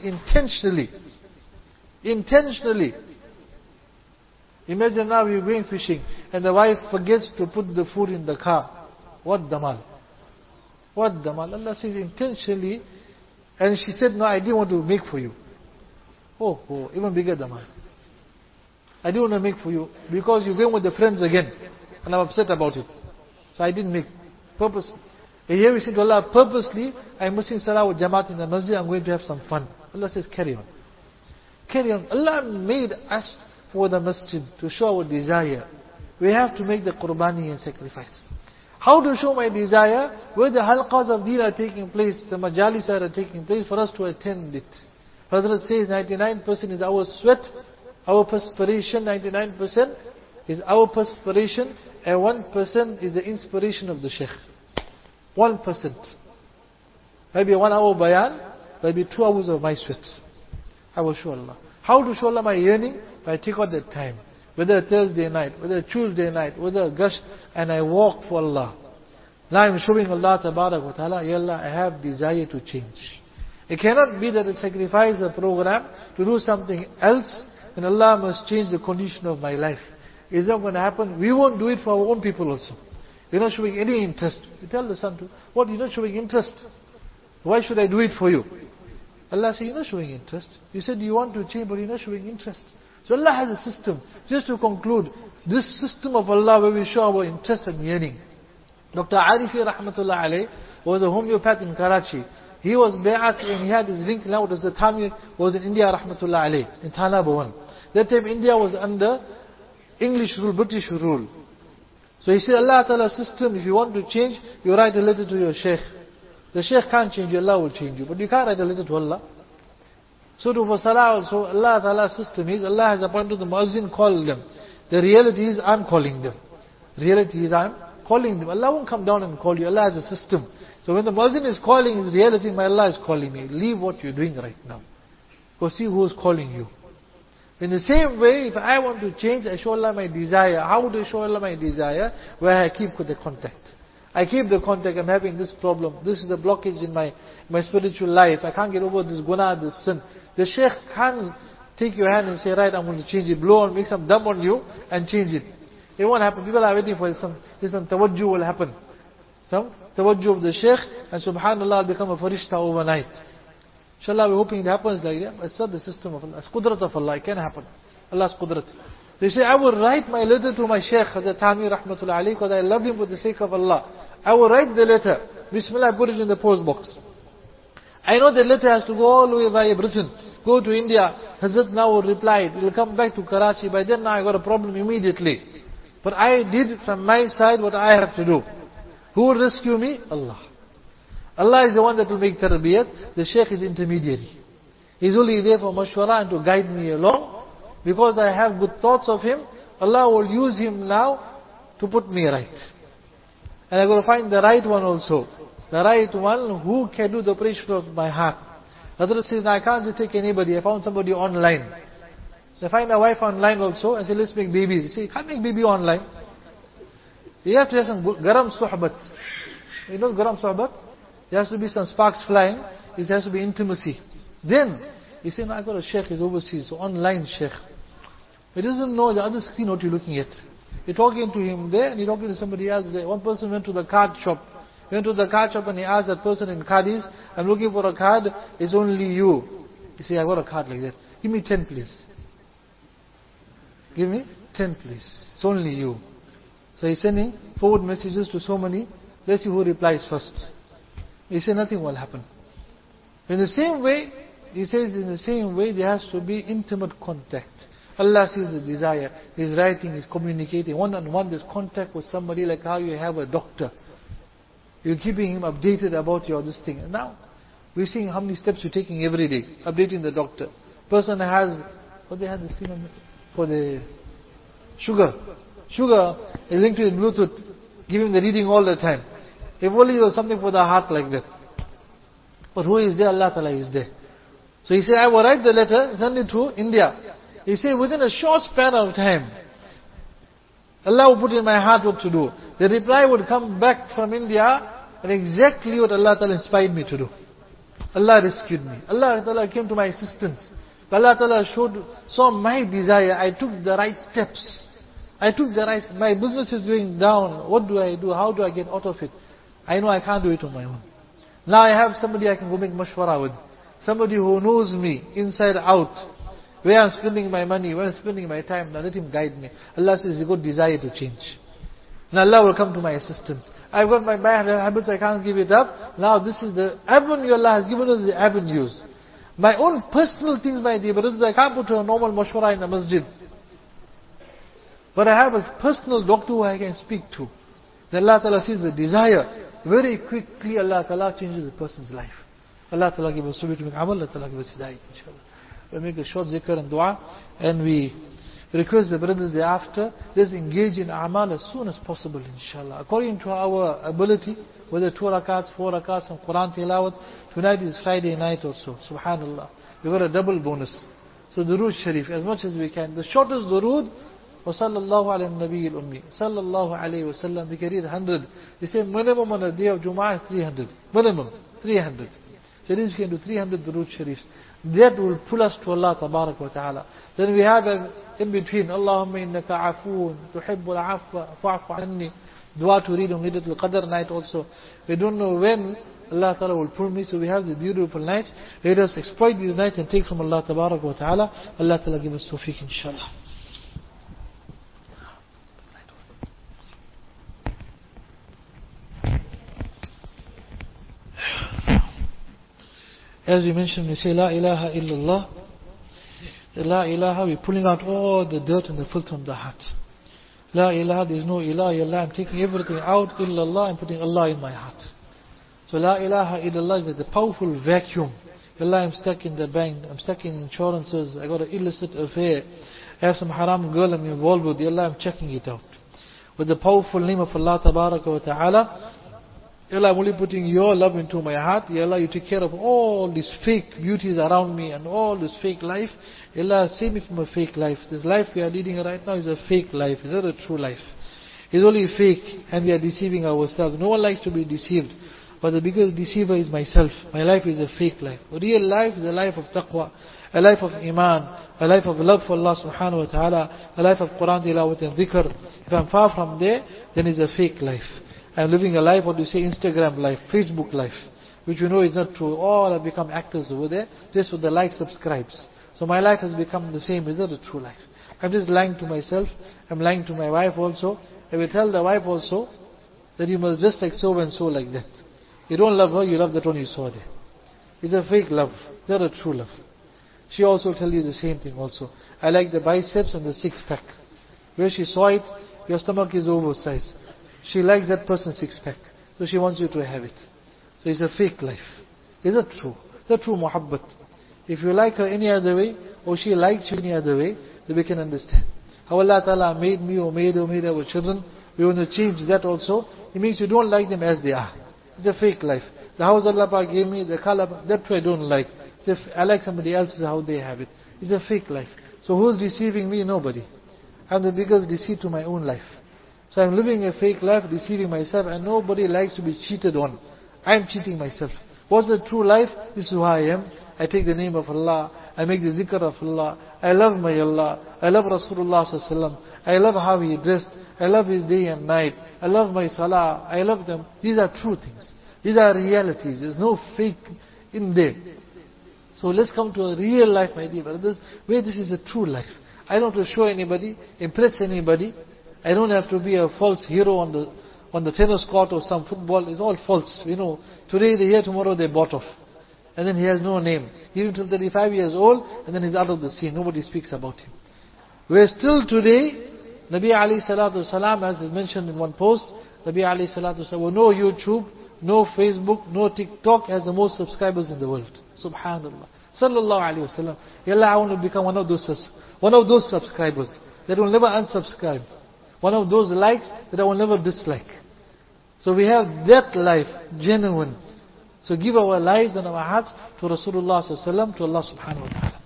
intentionally. Imagine now you're going fishing and the wife forgets to put the food in the car. What damal? What damal? Allah says intentionally, and she said, no, I didn't want to make for you. Oh, even bigger damal. I didn't want to make for you because you're going with the friends again and I'm upset about it. So I didn't make. Purpose. And here we say to Allah, purposely, I'm missing salah with jamaat in the masjid, I'm going to have some fun. Allah says, carry on. Carry on. Allah made us for the masjid to show our desire. We have to make the qurbani and sacrifice. How to show my desire? Where the halqas of deen are taking place, the majalis are taking place, for us to attend it. Hazrat says 99% is our sweat, our perspiration, 99% is our perspiration, and 1% is the inspiration of the Shaykh. 1%. Maybe 1 hour bayan, maybe 2 hours of my sweat. I will show Allah. How to show Allah my yearning? I take out that time. Whether Thursday night, whether Tuesday night, whether gush, and I walk for Allah. Now I'm showing Allah Tabarak wa Ta'ala, Ya Allah, I have desire to change. It cannot be that I sacrifice a program to do something else, and Allah must change the condition of my life. It's not going to happen. We won't do it for our own people also. We're not showing any interest. You tell the son to, what, you're not showing interest? Why should I do it for you? Allah says, you're not showing interest. You said you want to change, but you're not showing interest. So Allah has a system. Just to conclude, this system of Allah where we show our interest and yearning. Dr. Arifi Rahmatullah Alayh was a homeopath in Karachi. He was Bay'at and he had his link now as the time he was in India Rahmatullah Alayh, in Thana Bhawan. That time India was under English rule, British rule. So he said, Allah Ta'ala's system, if you want to change, you write a letter to your Sheikh. The Sheikh can't change you, Allah will change you. But you can't write a letter to Allah. So to for Salah also, Allah Ta'ala's system is, Allah has appointed the Muazzin, call them. The reality is, I'm calling them. The reality is, I'm calling them. Allah won't come down and call you. Allah has a system. So when the Muazzin is calling, his reality, my Allah is calling me. Leave what you're doing right now. Go see who is calling you. In the same way, if I want to change, I show Allah my desire. How do I show Allah my desire? Where I keep the contact. I keep the contact, I'm having this problem. This is the blockage in my spiritual life. I can't get over this guna, this sin. The Shaykh can't take your hand and say, right, I'm going to change it. Blow on, make some dump on you and change it. It won't happen. People are waiting for it. Some tawajjuh will happen. Some tawajjuh of the Shaykh, and subhanallah, will become a farishta overnight. Inshallah, we're hoping it happens like that. It's not the system of Allah. It's qudrat of Allah. It can happen. Allah's qudrat. They say, I will write my letter to my Shaykh, Hazrat Thani Rahmatullah Alayhi, because I love him for the sake of Allah. I will write the letter. Bismillah, I put it in the post box. I know the letter has to go all the way via Britain. Go to India. Hazrat now will reply. It will come back to Karachi. By then now I got a problem immediately. But I did from my side what I have to do. Who will rescue me? Allah. Allah is the one that will make tarbiyat. The Shaykh is intermediary. He's only there for mashwara and to guide me along. Because I have good thoughts of him, Allah will use him now to put me right. And I'm going to find the right one also. The right one who can do the operation of my heart. Hazrat says, I can't just take anybody. I found somebody online. I find a wife online also. I say, let's make babies. He say, you can't make baby online. You have to have some garam suhbat. You know garam suhbat? There has to be some sparks flying. It has to be intimacy. Then, he said, no, I got a sheikh, he's overseas, so online sheikh. He doesn't know the other screen what you're looking at. You're talking to him there, and you're talking to somebody else there. One person went to the card shop. He went to the card shop and he asked that person in Qadis, I'm looking for a card, it's only you. He said, I got a card like that. Give me 10 please. Give me 10 please. It's only you. So he's sending forward messages to so many. Let's see who replies first. He said, nothing will happen. In the same way, he says, in the same way, there has to be intimate contact. Allah sees the desire. He's writing, he's communicating. One-on-one, there's contact with somebody like how you have a doctor. You're keeping him updated about your this thing. And now, we're seeing how many steps you're taking every day. Updating the doctor. Person has, what they have this thing on for the sugar. Sugar is linked to the Bluetooth. Give him the reading all the time. If only there was something for the heart like that. But who is there? Allah Ta'ala is there. So he said, I will write the letter, send it to India. He said, within a short span of time, Allah will put in my heart what to do. The reply would come back from India, and exactly what Allah Ta'ala inspired me to do. Allah rescued me. Allah Ta'ala came to my assistance. Allah Ta'ala saw my desire. I took the right steps. My business is going down. What do I do? How do I get out of it? I know I can't do it on my own. Now I have somebody I can go make mashwara with. Somebody who knows me inside out. Where I'm spending my money, where I'm spending my time. Now let him guide me. Allah says, you got desire to change. Now Allah will come to my assistance. I've got my bad habits, I can't give it up. Now this is the avenue Allah has given us, the avenues. My own personal things, my dear brothers, I can't put a normal mashwara in a masjid. But I have a personal doctor who I can speak to. Then Allah Ta'ala sees the desire. Very quickly Allah Ta'ala changes the person's life. Allah Ta'ala give us subhi to make amal, Allah Ta'ala give us hidayat, inshallah. We'll make a short zikr and dua, and we request the brothers thereafter, let's engage in amal as soon as possible, inshallah. According to our ability, whether 2 rakats, 4 rakats, and Quran tilawat, tonight is Friday night also, subhanallah. We got a double bonus. So Durood Sharif, as much as we can. The shortest Durood وصلى الله على النبي الأمي صلى الله عليه وسلم. They can read 100. They say minimum on a day of Jumu'ah is 300. Minimum 300. So this can do 300 Durood Sharifs. That will pull us to Allah Tabarak wa Ta'ala. Then we have in between, Allahumma innaka afoon, tuhibbul afwa, fa'fu anni. Dua to read on Laylatul Qadr night also. We don't know when Allah Ta'ala will pull me, so we have the beautiful night. Let us exploit these nights and take from Allah Tabarak wa Ta'ala. Allah Ta'ala give us tawfiq, inshallah. As we mentioned, we say La ilaha illallah. The La ilaha, we're pulling out all the dirt and the filth from the heart. La ilaha, there is no ilah illallah. I'm taking everything out, illallah, and putting Allah in my heart. So La ilaha illallah is like the powerful vacuum. Allah, I'm stuck in the bank, I'm stuck in insurances, I got an illicit affair, I have some haram girl I'm involved with, Allah, I'm checking it out. With the powerful name of Allah Tabaraka wa Ta'ala, Allah, I'm only putting your love into my heart. Ya Allah, you take care of all these fake beauties around me and all this fake life. Ya Allah, save me from a fake life. This life we are leading right now is a fake life. It's not a true life. It's only fake and we are deceiving ourselves. No one likes to be deceived. But the biggest deceiver is myself. My life is a fake life. A real life is a life of taqwa, a life of iman, a life of love for Allah subhanahu wa ta'ala, a life of Quran tilawat and dhikr. If I'm far from there, then it's a fake life. I'm living a life, what do you say, Instagram life, Facebook life, which you know is not true. All have become actors over there, just for the like subscribes. So my life has become the same, is not a true life. I'm just lying to myself, I'm lying to my wife also. I will tell the wife also that you must just like so and so like that. You don't love her, you love that one you saw there. It's a fake love, not a true love. She also tell you the same thing also. I like the biceps and the six pack. Where she saw it, your stomach is oversized. She likes that person's six-pack. So she wants you to have it. So it's a fake life. It's not true. It's not true muhabbat. If you like her any other way, or she likes you any other way, then we can understand. How Allah Ta'ala made me or made our children, we want to change that also. It means you don't like them as they are. It's a fake life. The house Allah Ta'ala gave me, the color, that way I don't like. If I like somebody else's, how they have it. It's a fake life. So who's deceiving me? Nobody. I'm the biggest deceit to my own life. So I'm living a fake life, deceiving myself, and nobody likes to be cheated on. I'm cheating myself. What's the true life? This is who I am. I take the name of Allah. I make the zikr of Allah. I love my Allah. I love Rasulullah sallallahu alaihi wasallam. I love how he dressed. I love his day and night. I love my salah. I love them. These are true things. These are realities. There's no fake in there. So let's come to a real life, my dear brothers, where this is a true life. I don't have to show anybody, impress anybody. I don't have to be a false hero on the tennis court or some football. It's all false. You know, today they're here, tomorrow they bought off. And then he has no name. Even till 35 years old, and then he's out of the scene. Nobody speaks about him. Where still today, Nabi alayhi salatu salam, as is mentioned in one post, Nabi alayhi salatu salam, well, no YouTube, no Facebook, no TikTok has the most subscribers in the world. Subhanallah. Sallallahu alayhi wa sallam. Ya Allah, I want to become one of those subscribers that will never unsubscribe. One of those likes that I will never dislike. So we have that life, genuine. So give our lives and our hearts to Rasulullah sallallahu alaihi wasallam, to Allah subhanahu wa ta'ala.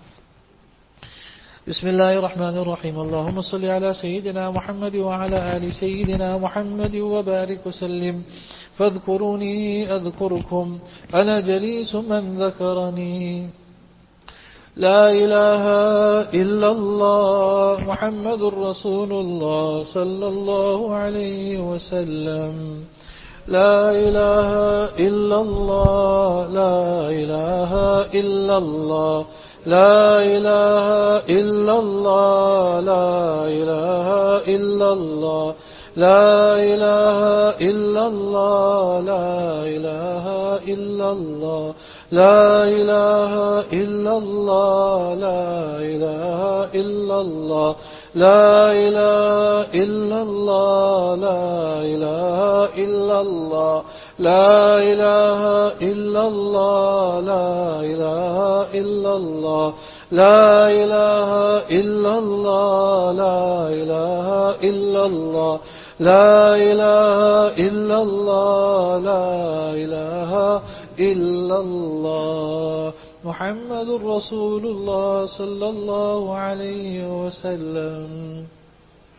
Bismillahir Rahmanir Rahim. Allahumma salli ala Sayyidina Muhammad wa ala ali Sayyidina Muhammad wa barik wa sallim. فاذكروني أذكركم أنا جليس من ذكرني لا إله إلا الله محمد رسول الله صلى الله عليه وسلم لا إله إلا الله لا إله إلا الله لا إله إلا الله لا إله إلا الله لا إله إلا الله لا إله إلا الله لا إله إلا الله لا إله إلا الله لا إله إلا الله لا إله إلا الله لا إله إلا الله لا إله إلا الله لا إله إلا الله لا إله إلا الله لا إله إلا الله لا إله إلا الله محمد رسول الله صلى الله عليه وسلم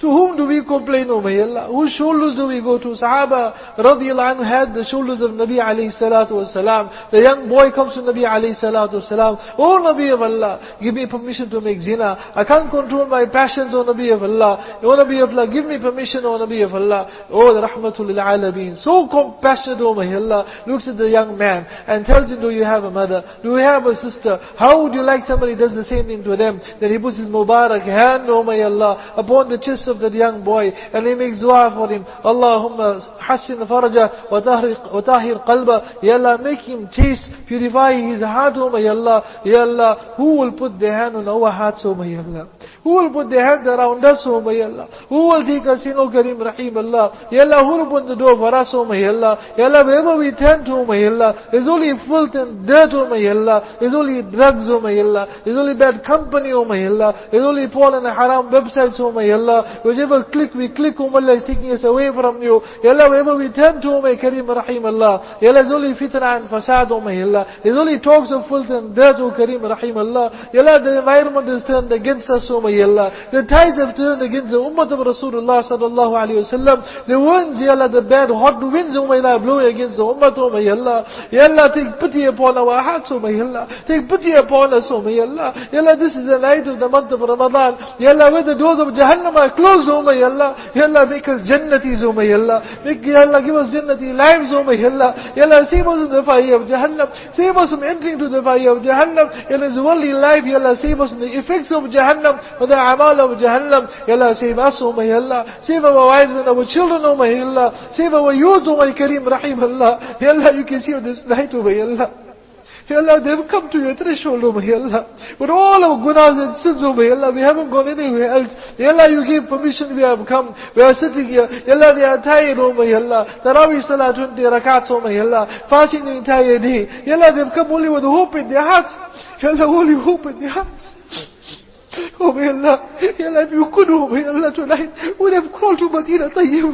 To whom do we complain, O my Allah? Whose shoulders do we go to? Sahaba radiallahu anhu had the shoulders of Nabi alayhi salatu wasalam. The young boy comes to Nabi alayhi salatu wasalam. Oh Nabi of Allah, give me permission to make zina. I can't control my passions, O Nabi of Allah. O Nabi of Allah, give me permission, O Nabi of Allah. Oh, the rahmatul lil alameen. So compassionate, O my Allah, looks at the young man and tells him, do you have a mother? Do you have a sister? How would you like somebody does the same thing to them? Then he puts his Mubarak hand, O my Allah, upon the chest of that young boy, and he makes dua for him. Allahumma hassin faraja wa tahir qalba. Ya Allah, make him chaste, purify his heart, O my Allah. Ya Allah, who will put their hand on our hearts, O my Allah? Who will put their hands around us, O my Allah? Who will take us in, O Kareem Rahim Allah? Ya Allah, who will open the door for us, O my Allah? Ya Allah, wherever we turn to, O my Allah, there's only filth and dirt, O my Allah. There's only drugs, O my Allah. There's only bad company, O my Allah. There's only porn and haram websites, O my Allah. Whichever we click, O my Allah, is taking us away from you. Ya Allah, wherever we turn to, O my Kareem Rahim Allah. Ya Allah, there's only fitna and fasad, O my Allah. There's only talks of filth and dirt, O Kareem Rahim Allah. Ya Allah, the environment is turned against us, O my Allah. The tides have turned against the ummah of Rasulullah sallallahu alayhi wa sallam. The winds, Ya Allah, the bad hot winds, O my Allah, blowing against the ummah, O my Allah. Ya Allah, take pity upon our hearts, O my Allah. Take pity upon us, O my Allah. Ya Allah, this is the night of the month of Ramadan. Ya Allah, where the doors of Jahannam are closed, O my Allah. Ya Allah, make us jannatis, O my Allah. Ya Allah, give us jannati lives, O my Allah. Ya Allah, save us from the fire of Jahannam. Save us from entering to the fire of Jahannam. Ya Allah, this worldly life, Ya Allah, save us from the effects of Jahannam. For the amal of Jahannam, Ya Allah, save us, O my Allah. Save our wives and our children, O my Allah. Save our youth, O my Kareem Rahim Allah. Ya Allah, you can see on this night, O my Allah. Ya Allah, they've come to your threshold, O my Allah. With all our gunas and sins, O my Allah, we haven't gone anywhere else. Ya Allah, you gave permission, we have come. We are sitting here. Ya Allah, they are tired, O my Allah. Tarawih Salah 20 rakats, O my Allah. Fasting the entire day. Ya Allah, they've come only with hope in their hearts. Ya Allah, only hope in their hearts. Oh my Allah, Ya Allah, if you could, oh my Allah, tonight, would have crawled to Medina Tayyib.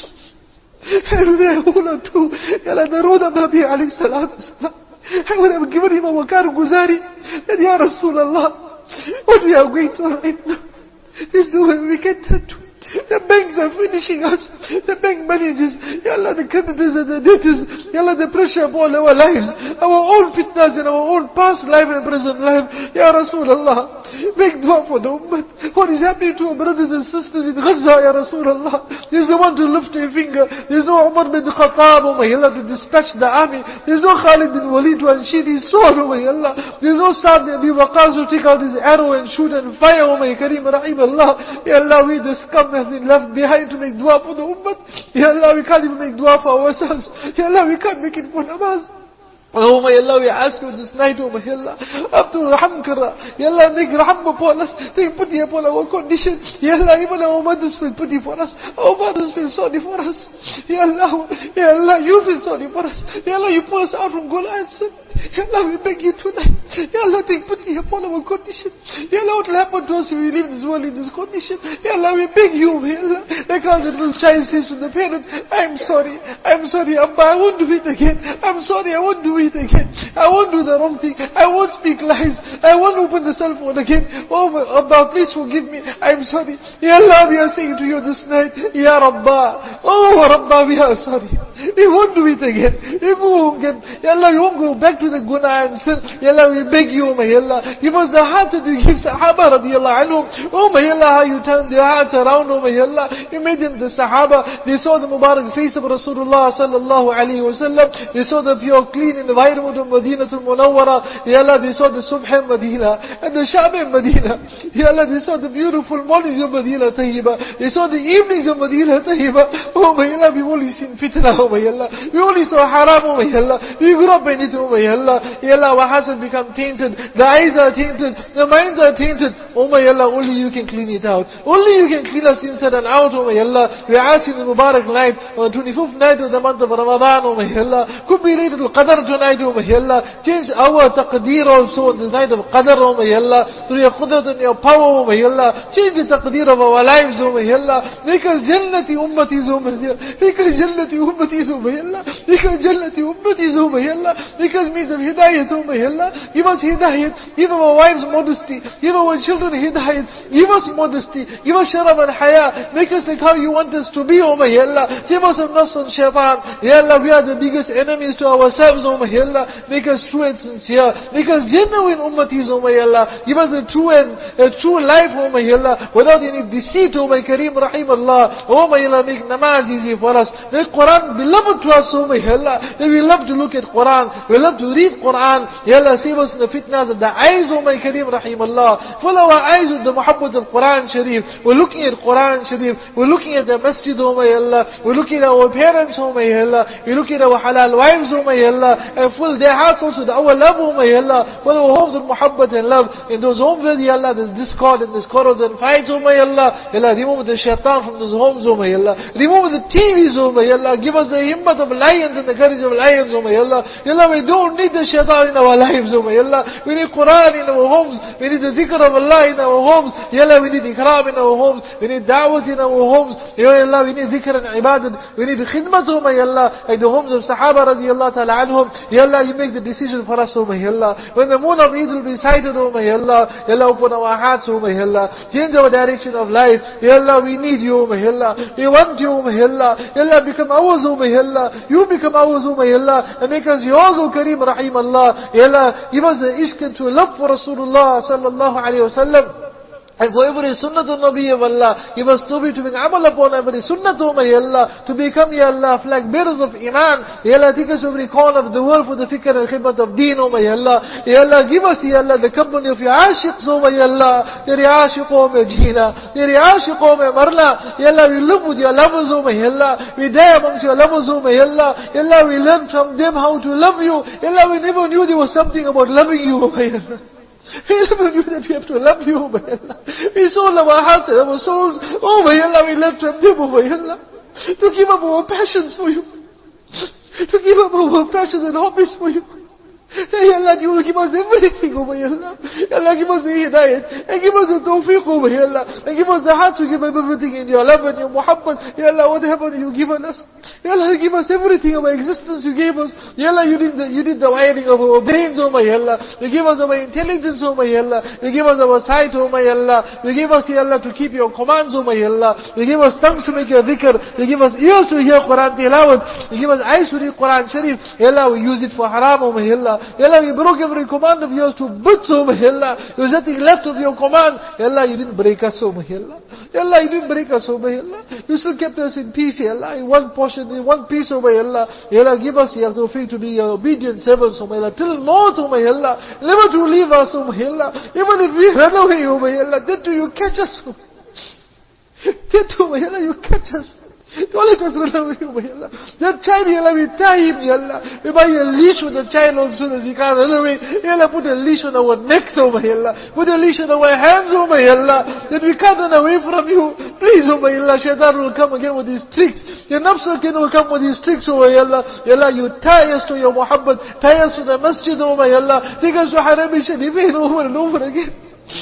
And we have all to, Ya Allah, the road of Nabi alayhi salatu wasalam. I would have given him a wakar guzari. And Ya Rasulullah, what we are going to right now, there's no way we can turn to. The banks are finishing us. The bank managers, Ya Allah, the creditors and the debtors, Ya Allah, the pressure upon our lives, our own fitnas and our own past life and present life. Ya Rasulullah, make dua for the ummah. What is happening to our brothers and sisters in Gaza, Ya Rasulullah? There's no one to lift a finger. There's no Umar bin Khattab, oh my Allah, to dispatch the army. There's no Khalid bin Walid to unsheath his sword, oh my Allah. There's no Sa'd bin Abi Waqqas to take out his arrow and shoot and fire, oh my Kareem Rahim Allah. Ya Allah, we the scum have been left behind to make dua for the ummah. Ya Allah, we can't even make dua for ourselves. Ya Allah, we can't make it for namaz. Oh my Allah, we ask you this night, oh my Allah, up to Raham Kara. Ya Allah, make Raham upon us. Take pity upon our condition. Ya Allah, even our mothers feel pity for us. Our fathers feel sorry for us. Ya Allah, you feel sorry for us. Ya Allah, you pull us out from Gola and sin. Ya Allah, we beg you tonight. Ya Allah, take pity upon our condition. Ya Allah, what will happen to us if we leave this world in this condition? Ya Allah, we beg you, Ya Allah. Like how the little child says to the parent, I'm sorry, Abba, I won't do it again. I'm sorry, I won't do it again. I won't do the wrong thing. I won't speak lies. I won't open the cell phone again. Oh, Abba, please forgive me. I'm sorry. Ya Allah, we are saying to you this night, Ya Rabba. Oh, Rabba, we are sorry. We won't do it again. We won't get, Ya Allah, we won't go back to the guna and sin. Ya Allah, we beg you, oh my Allah. Give us the heart that you give Sahaba radiallahu anhum. Oh my Allah, how you turned their hearts around, oh my Allah. You made them the Sahaba. They saw the Mubarak face of Rasulullah sallallahu alayhi wa sallam. They saw the pure, clean environment of Medina al-Munawwara. Ya Allah, they saw the Subh Medina and the Sham Medina. Ya Allah, they saw the beautiful mornings of Medina Tayyiba. They saw the evenings of Medina Tayyiba. Oh my Allah, we've only seen fitna, oh my Allah. We only saw haram, oh my Allah. We grew up in it, oh my Allah. Ya Allah, our hearts have become tainted. The eyes are tainted. The minds are tainted. Oh my Allah, only you can clean it out. Only you can clean us inside and out, oh my Allah. We are asking the Mubarak night, on the 25th night of the month of Ramadan, oh my Allah. Could be Laylatul Qadr tonight, oh my Allah. Change our taqdeer also on the night of Qadr, O may Allah. Through your Qudrat and your power, O may Allah. Change the taqdeer of our lives, O may Allah. Make us Jannati Ummatis, O may Allah. Make us Jannati Ummatis, O may Allah. Make us Jannati Ummatis, O may Allah. Make us means of Hidayat, O may Allah. Give us Hidayat. Give our wives modesty. Give our children Hidayat. Give us modesty. Give us Sharaf and Haya. Make us like how you want us to be, O may Allah. Save us of Nafs and Shaitan. Ya Allah, we are the biggest enemies to ourselves, O may Allah. Make us true and sincere. Make us genuine Ummatis, O may Allah. Give us a true life, O may Allah, without any deceit, O may Kareem Rahim Allah. O may Allah, make namaz easy for us. Make Quran beloved to us, O may Allah. That we love to look at Quran. We love to read Quran. Ya Allah, save us in the fitnas of the eyes, O may Kareem Rahim Allah. Fill our eyes with the muhabbat of Quran Sharif. We're looking at Quran Sharif. We're looking at the masjid, O may Allah. We're looking at our parents, O may Allah. We're looking at our halal wives, O may Allah. And fill their hearts also with our love, O may Allah. Fill our homes with muhabbat and love. In those homes where, Ya Allah, there's discord and there's quarrels and fights, O may Allah. Ya Allah, remove the shaitan from those homes, O may Allah. Remove the TVs, O may Allah. Give us the himmat of lions and the courage of lions, O may Allah. Ya Allah, we don't need the shaitan in our lives, O may Allah. We need Quran in our homes. We need the zikr of Allah in our homes. Ya Allah, we need ikram in our homes. We need da'wat in our homes. Ya Allah, we need zikr and ibadat. We need khidmat, O may Allah. Like the homes of Sahaba radiallahu ta'ala anhum. Ya Allah, you make the decision for us, O may Allah. When the moon of Eid will be sighted, O may Allah. Ya Allah, open our hearts, O may Allah. Change our direction of life. Ya Allah, we need you, O may Allah. We want you, O may Allah. Ya Allah, become ours, O may Allah. You become ours, O may Allah. And make us yours, O Kareem Rahim Allah. Ya Allah, give us the ishq and to love for Rasulullah sallallahu alayhi wa sallam. And for every sunnah of Nabi of Allah, give us tawfiq to bring amal upon every sunnah, O may Allah, to become, Ya Allah, flag bearers of Iman. Ya Allah, take us to every corner of the world for the fikr and khidmat of deen, O may Allah. Ya Allah, give us, Ya Allah, the company of your ashiqs, O may Allah. Your ashiq, O may jina. Your ashiq, O may marla. Ya Allah, we live with your lovers, O may Allah. We die amongst your lovers, O may Allah. Ya Allah, we learn from them how to love you. Ya Allah, we never knew there was something about loving you, O may Allah. We never knew that we have to love you, O may Allah. We sold our hearts and our souls. Oh may Allah, we learned from them, O may Allah. To give up our passions for you. To give up our passions and hobbies for you. Hey Allah, you will give us everything, O may Allah. Allah, give us the hidayat. And give us the tawfiq, O may Allah. And give us the heart to give up everything in your love and your muhabbat. Ya Allah, whatever you given us. Ya Allah, give us everything of our existence you gave us. Ya Allah, you did the wiring of our brains, O may Allah. You give us our intelligence, O may Allah. You give us our sight, O may Allah. You give us, Ya Allah, to keep your commands, O may Allah. You give us tongues to make your dhikr. You give us ears to hear Quran tilawat. You give us eyes to read Quran Sharif. Ya Allah, we use it for haram, O may Allah. Ya Allah, we broke every command of yours to bits, O may Allah. There was nothing left of your command. Ya Allah, you didn't break us, O may Allah. Ya Allah, you didn't break us, O may Allah. You still kept us in peace, Ya Allah, in one portion, in one piece, O may Allah. Ya Allah, give us your tawfiq to be your obedient servants, O may Allah. Till maut, O may Allah. Never to leave us, O may Allah. Even if we run away, O may Allah, then do you catch us? Then do, O may Allah, you catch us. Don't let us run away, O may Allah. That child, Ya Allah, we tie him, Ya Allah. We buy a leash with the child also that he can't run away. Ya Allah, put a leash on our necks, O may Allah. Put a leash on our hands, O may Allah. That we can't run away from you. Please, O may Allah, shaitan will come again with his tricks. Your nafs again will come with his tricks, O may Allah. Ya Allah, you tie us to your muhabbat. Tie us to the masjid, O may Allah. Take us to Haram Sharifin over and over again.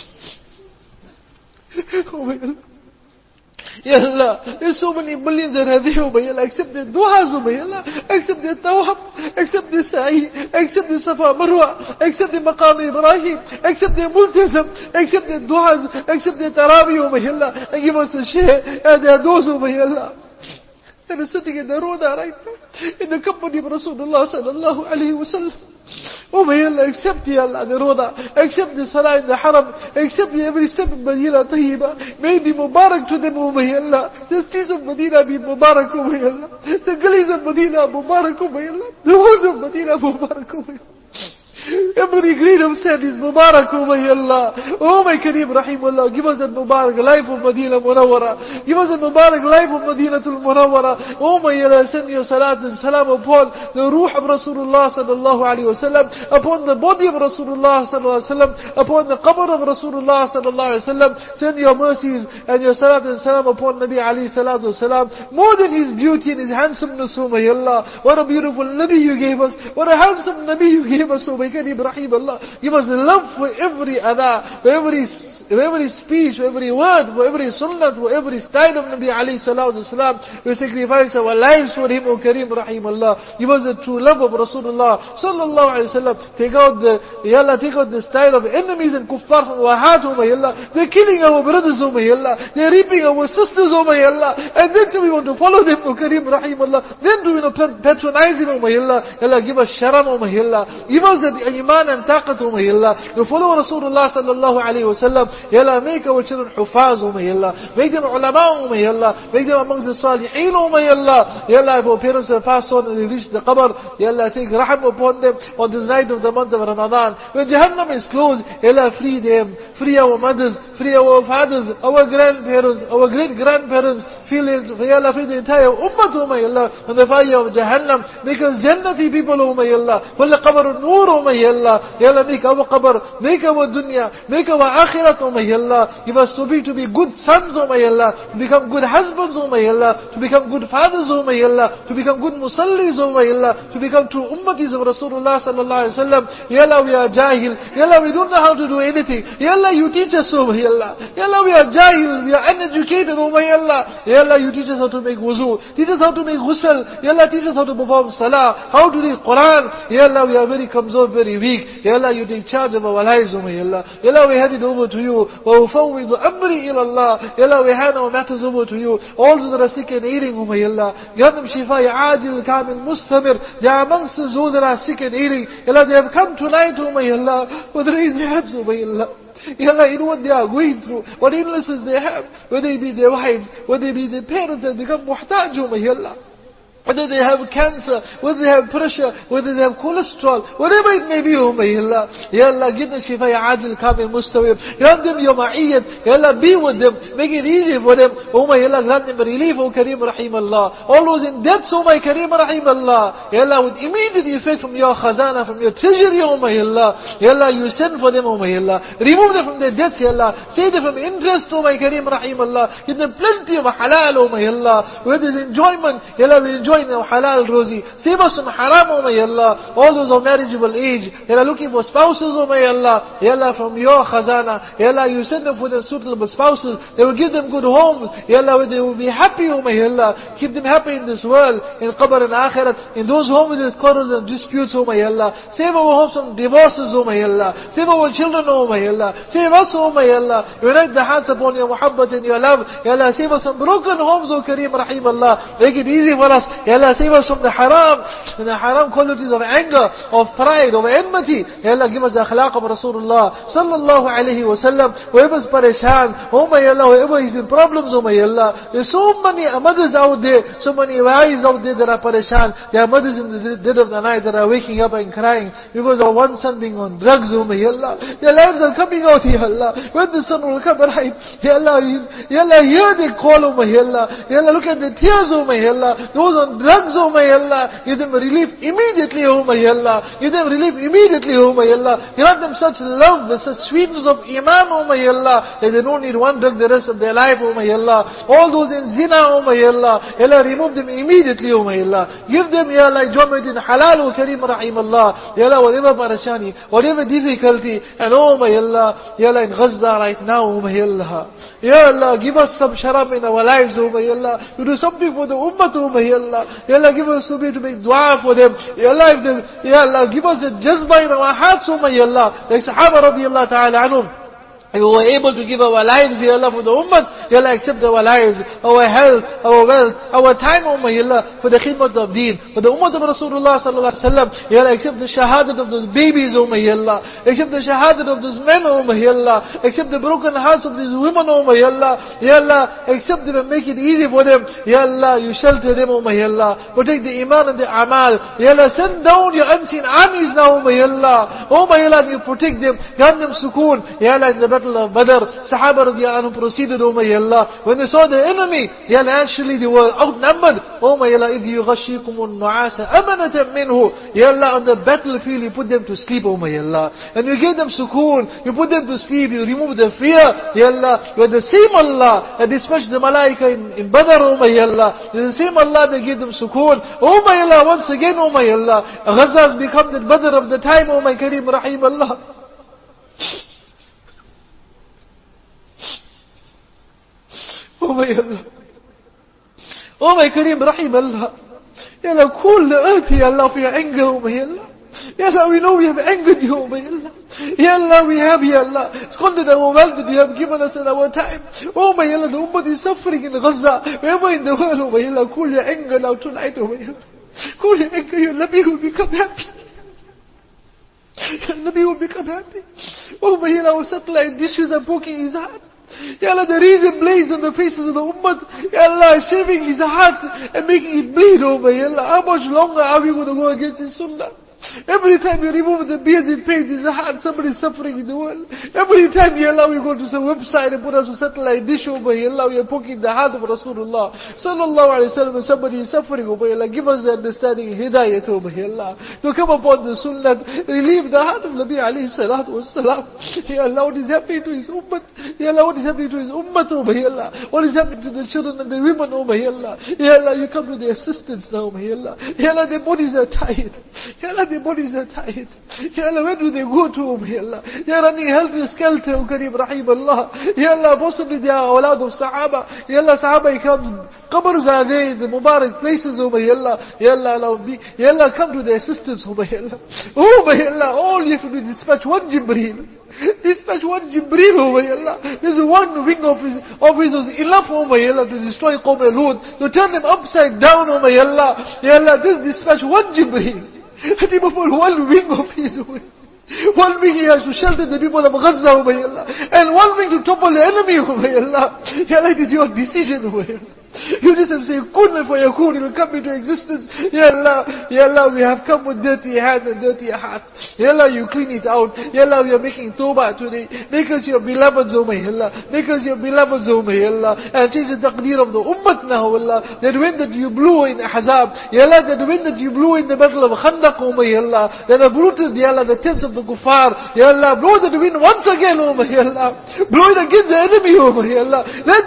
O may Allah. Ya Allah, there's so many millions that are there, O may Allah. Accept their du'as, O may Allah. Accept their tawaf. Accept their sa'i. Accept their safa marwa. Accept their maqam Ibrahim. Accept their multazam. Accept their du'as. Accept their tarawih, O may Allah. And give us a share and their dose, O may Allah. And they're sitting in the road right now, in the company of Rasulullah sallallahu alayhi wa sallam. Oh may Allah, accept, Ya Allah, the Roda, accept the Salah in the Haram, accept every step of Medina Tayyiba. May it be Mubarak to them, oh may Allah. The streets of Medina be Mubarak, oh may Allah. The gullies of Medina Mubarak, oh may Allah. The walls of Medina Mubarak, oh may Allah. Every great of said is Mubarak, oh my Allah. Oh my Kareem Rahimullah. Give us that Mubarak life of Medina Munawwara. Give us that Mubarak life of Madinatul Munawwara. Oh my Allah, send your salat and salam upon the ruh of Rasulullah sallallahu alayhi wa sallam, upon the body of Rasulullah sallallahu alayhi wa sallam, upon the qabr of Rasulullah sallallahu alayhi wa sallam. Send your mercies and your salat and salam upon Nabi alayhi salatu salam. More than his beauty and his handsomeness, oh my Allah. What a beautiful Nabi you gave us. What a handsome Nabi you gave us, oh my Kareem Rahimullah. Give us love for every adha, for every speech, for every word, for every sunnah, for every style of Nabi alayhi salatu wasalam. We sacrifice our lives for him, O Kareem Rahimullah. Give us the true love of Rasulullah sallallahu alayhi wa sallam. Take out the style of enemies and kuffar from our heart, O my Allah. They're killing our brothers, O my Allah. They're raping our sisters, O my Allah. And then do we want to follow them, O Kareem Rahimullah. Then do we want to patronize him, O my Allah. Allah, give us sharam, O my Allah. Give us the iman and taqat, O my Allah. To follow Rasulullah sallallahu alayhi wa sallam. Ya Allah, make our children hufaz, O my Allah. Make them ulama, O my Allah. Make them among the salihin, O my Allah. Ya Allah, if our parents have passed on and they reach the qabr, Ya Allah, take raham upon them on this night of the month of Ramadan. When Jahannam is closed, Ya Allah, free them. Free our mothers, free our fathers, our grandparents, our great-grandparents. Free the entire ummah, O my Allah, on the fire of Jahannam. Make us Jannati people, O my Allah. Wal qabr noor, O my Allah. Ya Allah, make our qabr, make our dunya, make our akhirat, O my Allah. Give us to be good sons, O my Allah. To become good husbands, O my Allah. To become good fathers, O my Allah. To become good musallis, O my Allah. To become true ummatis of Rasulullah sallallahu alayhi wa sallam. Ya Allah, we are jahil. Ya Allah, we don't know how to do anything. Ya Allah, you teach us, O my Allah. Ya Allah, we are jahil. We are uneducated, O my Allah. Ya Allah, you teach us how to make wuzu. Teach us how to make ghusl. Ya Allah, teach us how to perform salah. How to read Quran. Ya Allah, we are very kamzor, very weak. Ya Allah, you take charge of our lives, O my Allah. Ya Allah, we hand it over to you. وَأُفَوِّضُ أَمْرِي إِلَى اللَّهِ. Ya Allah, we hand our matters over to you. All those that are sick and ailing, O my Allah. Grant them shifa, adil, kamil, mustamir. They are amongst those that are sick and ailing. Ya Allah, they have come tonight, O my Allah, with raised hands, O my Allah. Ya Allah, in what they are going through, what illnesses they have, whether it be their wives, whether it be their parents that become muhtaj, O my Allah. Whether they have cancer, whether they have pressure, whether they have cholesterol, whatever it may be, oh my Allah. Ya Allah, give them shifa, ya adil, kamil, mustawir. Grant them your ma'iyyat. Ya Allah, be with them. Make it easy for them. Oh my Allah, grant them relief, oh Kareem Rahim Allah. All those in debt, oh my Kareem Rahim Allah. Ya Allah, with immediate effect from your khazana, from your treasury, oh my Allah. Ya Allah, you send for them, oh my Allah. Remove them from their debts, Ya Allah. Save them from interest, oh my Kareem Rahim Allah. Give them plenty of halal, oh my Allah. Where there's enjoyment, Ya Allah, we enjoy our halal rozi. Save us from haram, oh my Allah. All those of marriageable age, they are looking for spouses, oh my Allah. Ya Allah, from your khazana, Ya Allah, you send them for the suitable spouses. They will give them good homes. Ya Allah, where they will be happy, oh my Allah. Keep them happy in this world, in qabr and akhirat, in those homes with quarrels and disputes, oh my Allah. Save our homes from divorces, oh my Allah. Save our children, oh my Allah. Save us, oh my Allah. Unite the hearts upon your muhabbat and your love. Ya Allah, save us from broken homes, oh Kareem Rahim Allah. Make it easy for us. Ya Allah, save us from the haram qualities of anger, of pride, of enmity. Ya Allah, give us the akhlaq of Rasulullah sallallahu alayhi wa sallam. Whoever's pareshan, oh my Allah, whoever is in problems, oh my Allah. There's so many mothers out there, so many wives out there that are pareshan. There are mothers in the dead of the night that are waking up and crying because of one son being on drugs, oh my Allah. Their lives are coming out, Ya Allah. When the son will come right, Ya Allah, hear the call, oh my Allah. Ya Allah, look at the tears, oh my Allah. Those on drugs, oh my Allah. Give them relief immediately, oh my Allah. Give them relief immediately, oh my Allah. Grant them such love, such sweetness of iman, oh my Allah, that they don't need one drug the rest of their life, oh my Allah. All those in zina, oh my Allah. Ya Allah, remove them immediately, oh my Allah. Give them, Ya Allah, enjoyment in halal, oh Kareem Rahim Allah. Ya Allah, whatever parashani, whatever difficulty, and oh my Allah, Ya Allah, in Gaza right now, oh my Allah. Ya Allah, give us some sharab in our lives, oh my Allah. To do something for the ummah, oh my Allah. Ya Allah, give us to make dua for them. Ya Allah, give us a jazba in our hearts, oh my Allah. Like Sahaba radiallahu ta'ala anhum. And we were able to give our lives, Ya Allah, for the ummah. Ya Allah, accept our lives, our health, our wealth, our time, Ya Allah, for the khidmat of deen, for the ummah of Rasulullah sallallahu alaihi wasallam. Ya Allah, accept the shahadat of those babies, Ya Allah. Accept the shahadat of those men, Ya Allah. Accept the broken hearts of these women, Ya Allah. Ya Allah, accept them and make it easy for them. Ya Allah, you shelter them, Ya Allah. Protect the iman and the amal. Ya Allah, send down your unseen armies now, Ya Allah. Ya Allah, and you protect them, grant them sukoon. Ya Allah, in the battle of Badr, Sahaba radiallahu anhum proceeded, Ya Allah. When they saw the enemy, Ya Allah, actually they were outnumbered. Ya Allah, إِذْ يُغَشِّيكُمُ النُّعَاسَ أَمَنَةً مِّنْهُ. Ya Allah, on the battlefield, you put them to sleep, Ya Allah. And you gave them sukoon, you put them to sleep, you remove the fear. Ya Allah, you are the same Allah that dispatched the malaika in Badr, Ya Allah. You are the same Allah that gave them sukoon. Ya Allah, once again, Ya Allah, Gaza has become the Badr of the time, my Kareem Rahim Allah. my Allah. My Kareem Rahim Allah. Ya Allah, cool the earth, Ya Allah, for your anger, my Allah. Ya Allah, we know we have angered you, my Allah. Ya Allah, we have, Ya Allah, squandered our wealth that you have given us in our time. My Allah, the ummah is suffering in Gaza, wherever in the world, my Allah, cool your anger now tonight, my Allah. Cool your anger, Ya Allah, we will become happy. Ya Allah, we will become happy. My Allah, our satellite dishes are poking his heart. Ya Allah, the reason blaze on the faces of the ummah. Ya Allah, shaving his heart and making it bleed, my Allah. How much longer are we going to go against his sunnah? Every time you remove the beard, it pains his heart. Somebody is suffering in the world. Every time, Ya Allah, we go to some website and put us a satellite dish over, Ya Allah, we are poking the heart of Rasulullah sallallahu alaihi wasallam, and somebody is suffering over, Ya Allah. Give us the understanding, hidayat over, Ya Allah, to come upon the sunnah, relieve the heart of Nabi alayhi salatu wassalam. Ya Allah, what is happening to his ummah? Ya Allah, what is happening to his ummah over, Ya Allah? What is happening to the children and the women over, Ya Allah? Ya Allah, you come to their assistance now, Ya Allah. Ya Allah, their bodies are tired. Ya Allah, their bodies are tired. Ya Allah, where do they go to, Ya Allah? They are running helter-skelter, O Kareem Rahim Allah. Ya Allah, possibly they are awlad of Sahaba. Ya Allah, Sahaba comes, qabrs are there, the Mubarak places, O Ya Allah. Ya Allah, Ya Allah, come to their assistance, O Ya Allah. Ya Allah, all you have to do is dispatch one Jibreel. Dispatch one Jibreel, O Ya Allah. There's one wing of his was enough, O Ya Allah, to destroy Qawm Lut, to turn them upside down, O Ya Allah. Ya Allah, just dispatch one Jibreel. And even for one wing of his wing. One wing he has to shelter the people of Gaza, O Allah. And one wing to topple the enemy, O Allah. Ya Allah, it is your decision, O Allah. You just have to say, kun for yakun, it will come into existence. Ya Allah, we have come with dirty hands and dirty hearts. Ya Allah, you clean it out. Ya Allah, we are making tawbah today. Make us your beloveds, O my Allah. Make us your beloveds, O my Allah. And change the taqdeer of the ummah now, Allah. That wind that you blew in Ahzab. Ya Allah, that wind that you blew in the battle of Khandaq, O my Allah. That uprooted, Ya Allah, the tents of the kuffar. Ya Allah, blow the wind once again, O my Allah. Blow it against the enemy, O my Allah. Let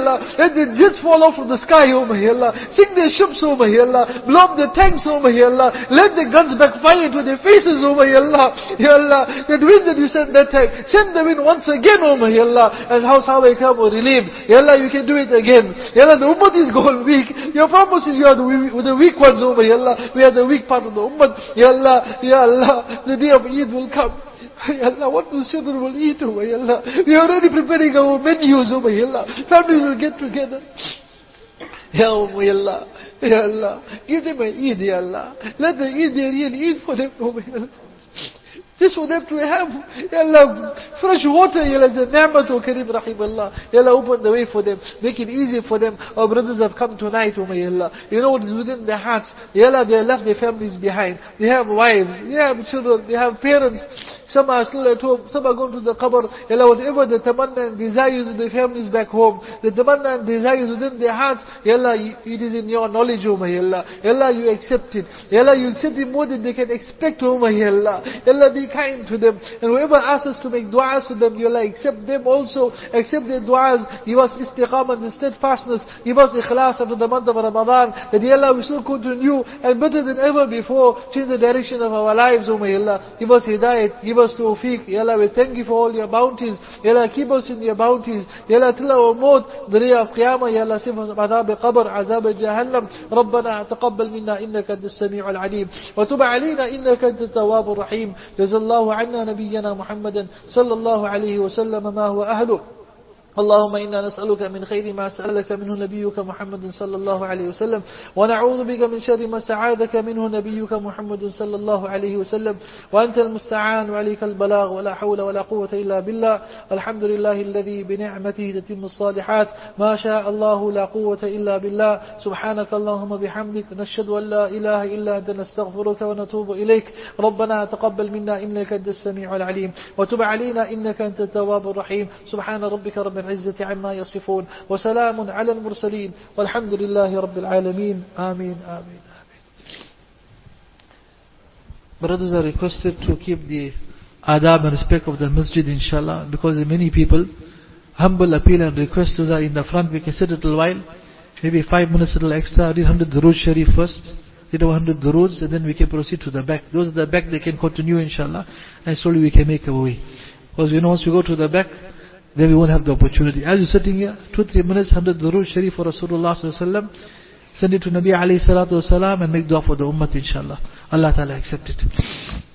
the jets fall off from the sky, O my Allah. Sink their ships, O my Allah. Blow up the tanks, O my Allah. Let the guns backfire into their faces, O my Allah. Ya Allah, that wind that you sent that time, send the wind once again, O my Allah. And how Sahaba come were relieved. Ya Allah, you can do it again. Ya Allah, the ummah is gone weak. Your promise is you are the weak ones, O my Allah. We are the weak part of the ummah. Ya Allah, the day of Eid will come. Ya Allah, what the children will eat, oh my Allah. We are already preparing our menus, oh my Allah. Families will get together. Ya Allah, Ya Allah, give them an Eid, Ya Allah. Let them eat their real Eid for them, oh my Allah. Just for them to have, Ya Allah, fresh water, Ya Allah, the ni'mat, oh Kareem Rahim Allah. Ya Allah, open the way for them. Make it easy for them. Our brothers have come tonight, oh my Allah. You know what is within their hearts. Ya Allah, they left their families behind. They have wives, they have children, they have parents. Some are still at home, some are going to the qabr. Ya Allah, whatever the tamanna and desires of the families back home, the tamanna and desires within their hearts, Ya Allah, it is in your knowledge, oh my Allah. Ya Allah, you accept it. Ya Allah, you accept it more than they can expect, oh my Allah. Ya Allah, be kind to them. And whoever asks us to make du'as to them, Ya Allah, accept them also. Accept their du'as. Give us istiqamah and steadfastness. Give us ikhlas after the month of Ramadan. That Ya Allah, we shall continue and better than ever before. Change the direction of our lives, oh my Allah. Give us hidayat. Give us tawfiq. Ya Allah, we thank you for all your bounties. Ya Allah, keep us in your bounties. Ya Allah, till our maut, the day of Qiyamah. Ya Allah, save us from عذاب قبر, عذاب جهنم. ربنا تقبل منا إنك أنت السميع العليم وتب علينا إنك أنت التواب الرحيم. جزا الله عنا نبينا محمدا صلى الله عليه وسلم ما هو أهله. اللهم إنا نسألك من خير ما سألك منه نبيك محمد صلى الله عليه وسلم ونعوذ بك من شر ما استعاذك منه نبيك محمد صلى الله عليه وسلم وأنت المستعان وعليك البلاغ ولا حول ولا قوة إلا بالله. الحمد لله الذي بنعمته تتم الصالحات ما شاء الله لا قوة إلا بالله. سبحانك اللهم بحمدك نشهد أن لا إله إلا أنت نستغفرك ونتوب إليك. ربنا تقبل منا إنك أنت السميع العليم وتب علينا إنك أنت التواب الرحيم. سبحان ربك رب العزة عما يصفون وسلام على المرسلين والحمد لله رب العالمين. آمين آمين. Brothers are requested to keep the adab and respect of the masjid, inshallah, because many people. Humble appeal and request to that in the front. We can sit a little while, maybe 5 minutes, a little extra. Read 100 Durood Sharif first, read 100 Duroods, and then we can proceed to the back. Those at the back, they can continue, inshallah, and slowly we can make our way. Because once we go to the back, then we won't have the opportunity. As you're sitting here, 2-3 minutes, 100 Durood Sharif for Rasulullah sallallahu alaihi wasallam, send it to Nabi alayhi salatu wasalam, and make dua for the ummah, inshallah. Allah Ta'ala accept it.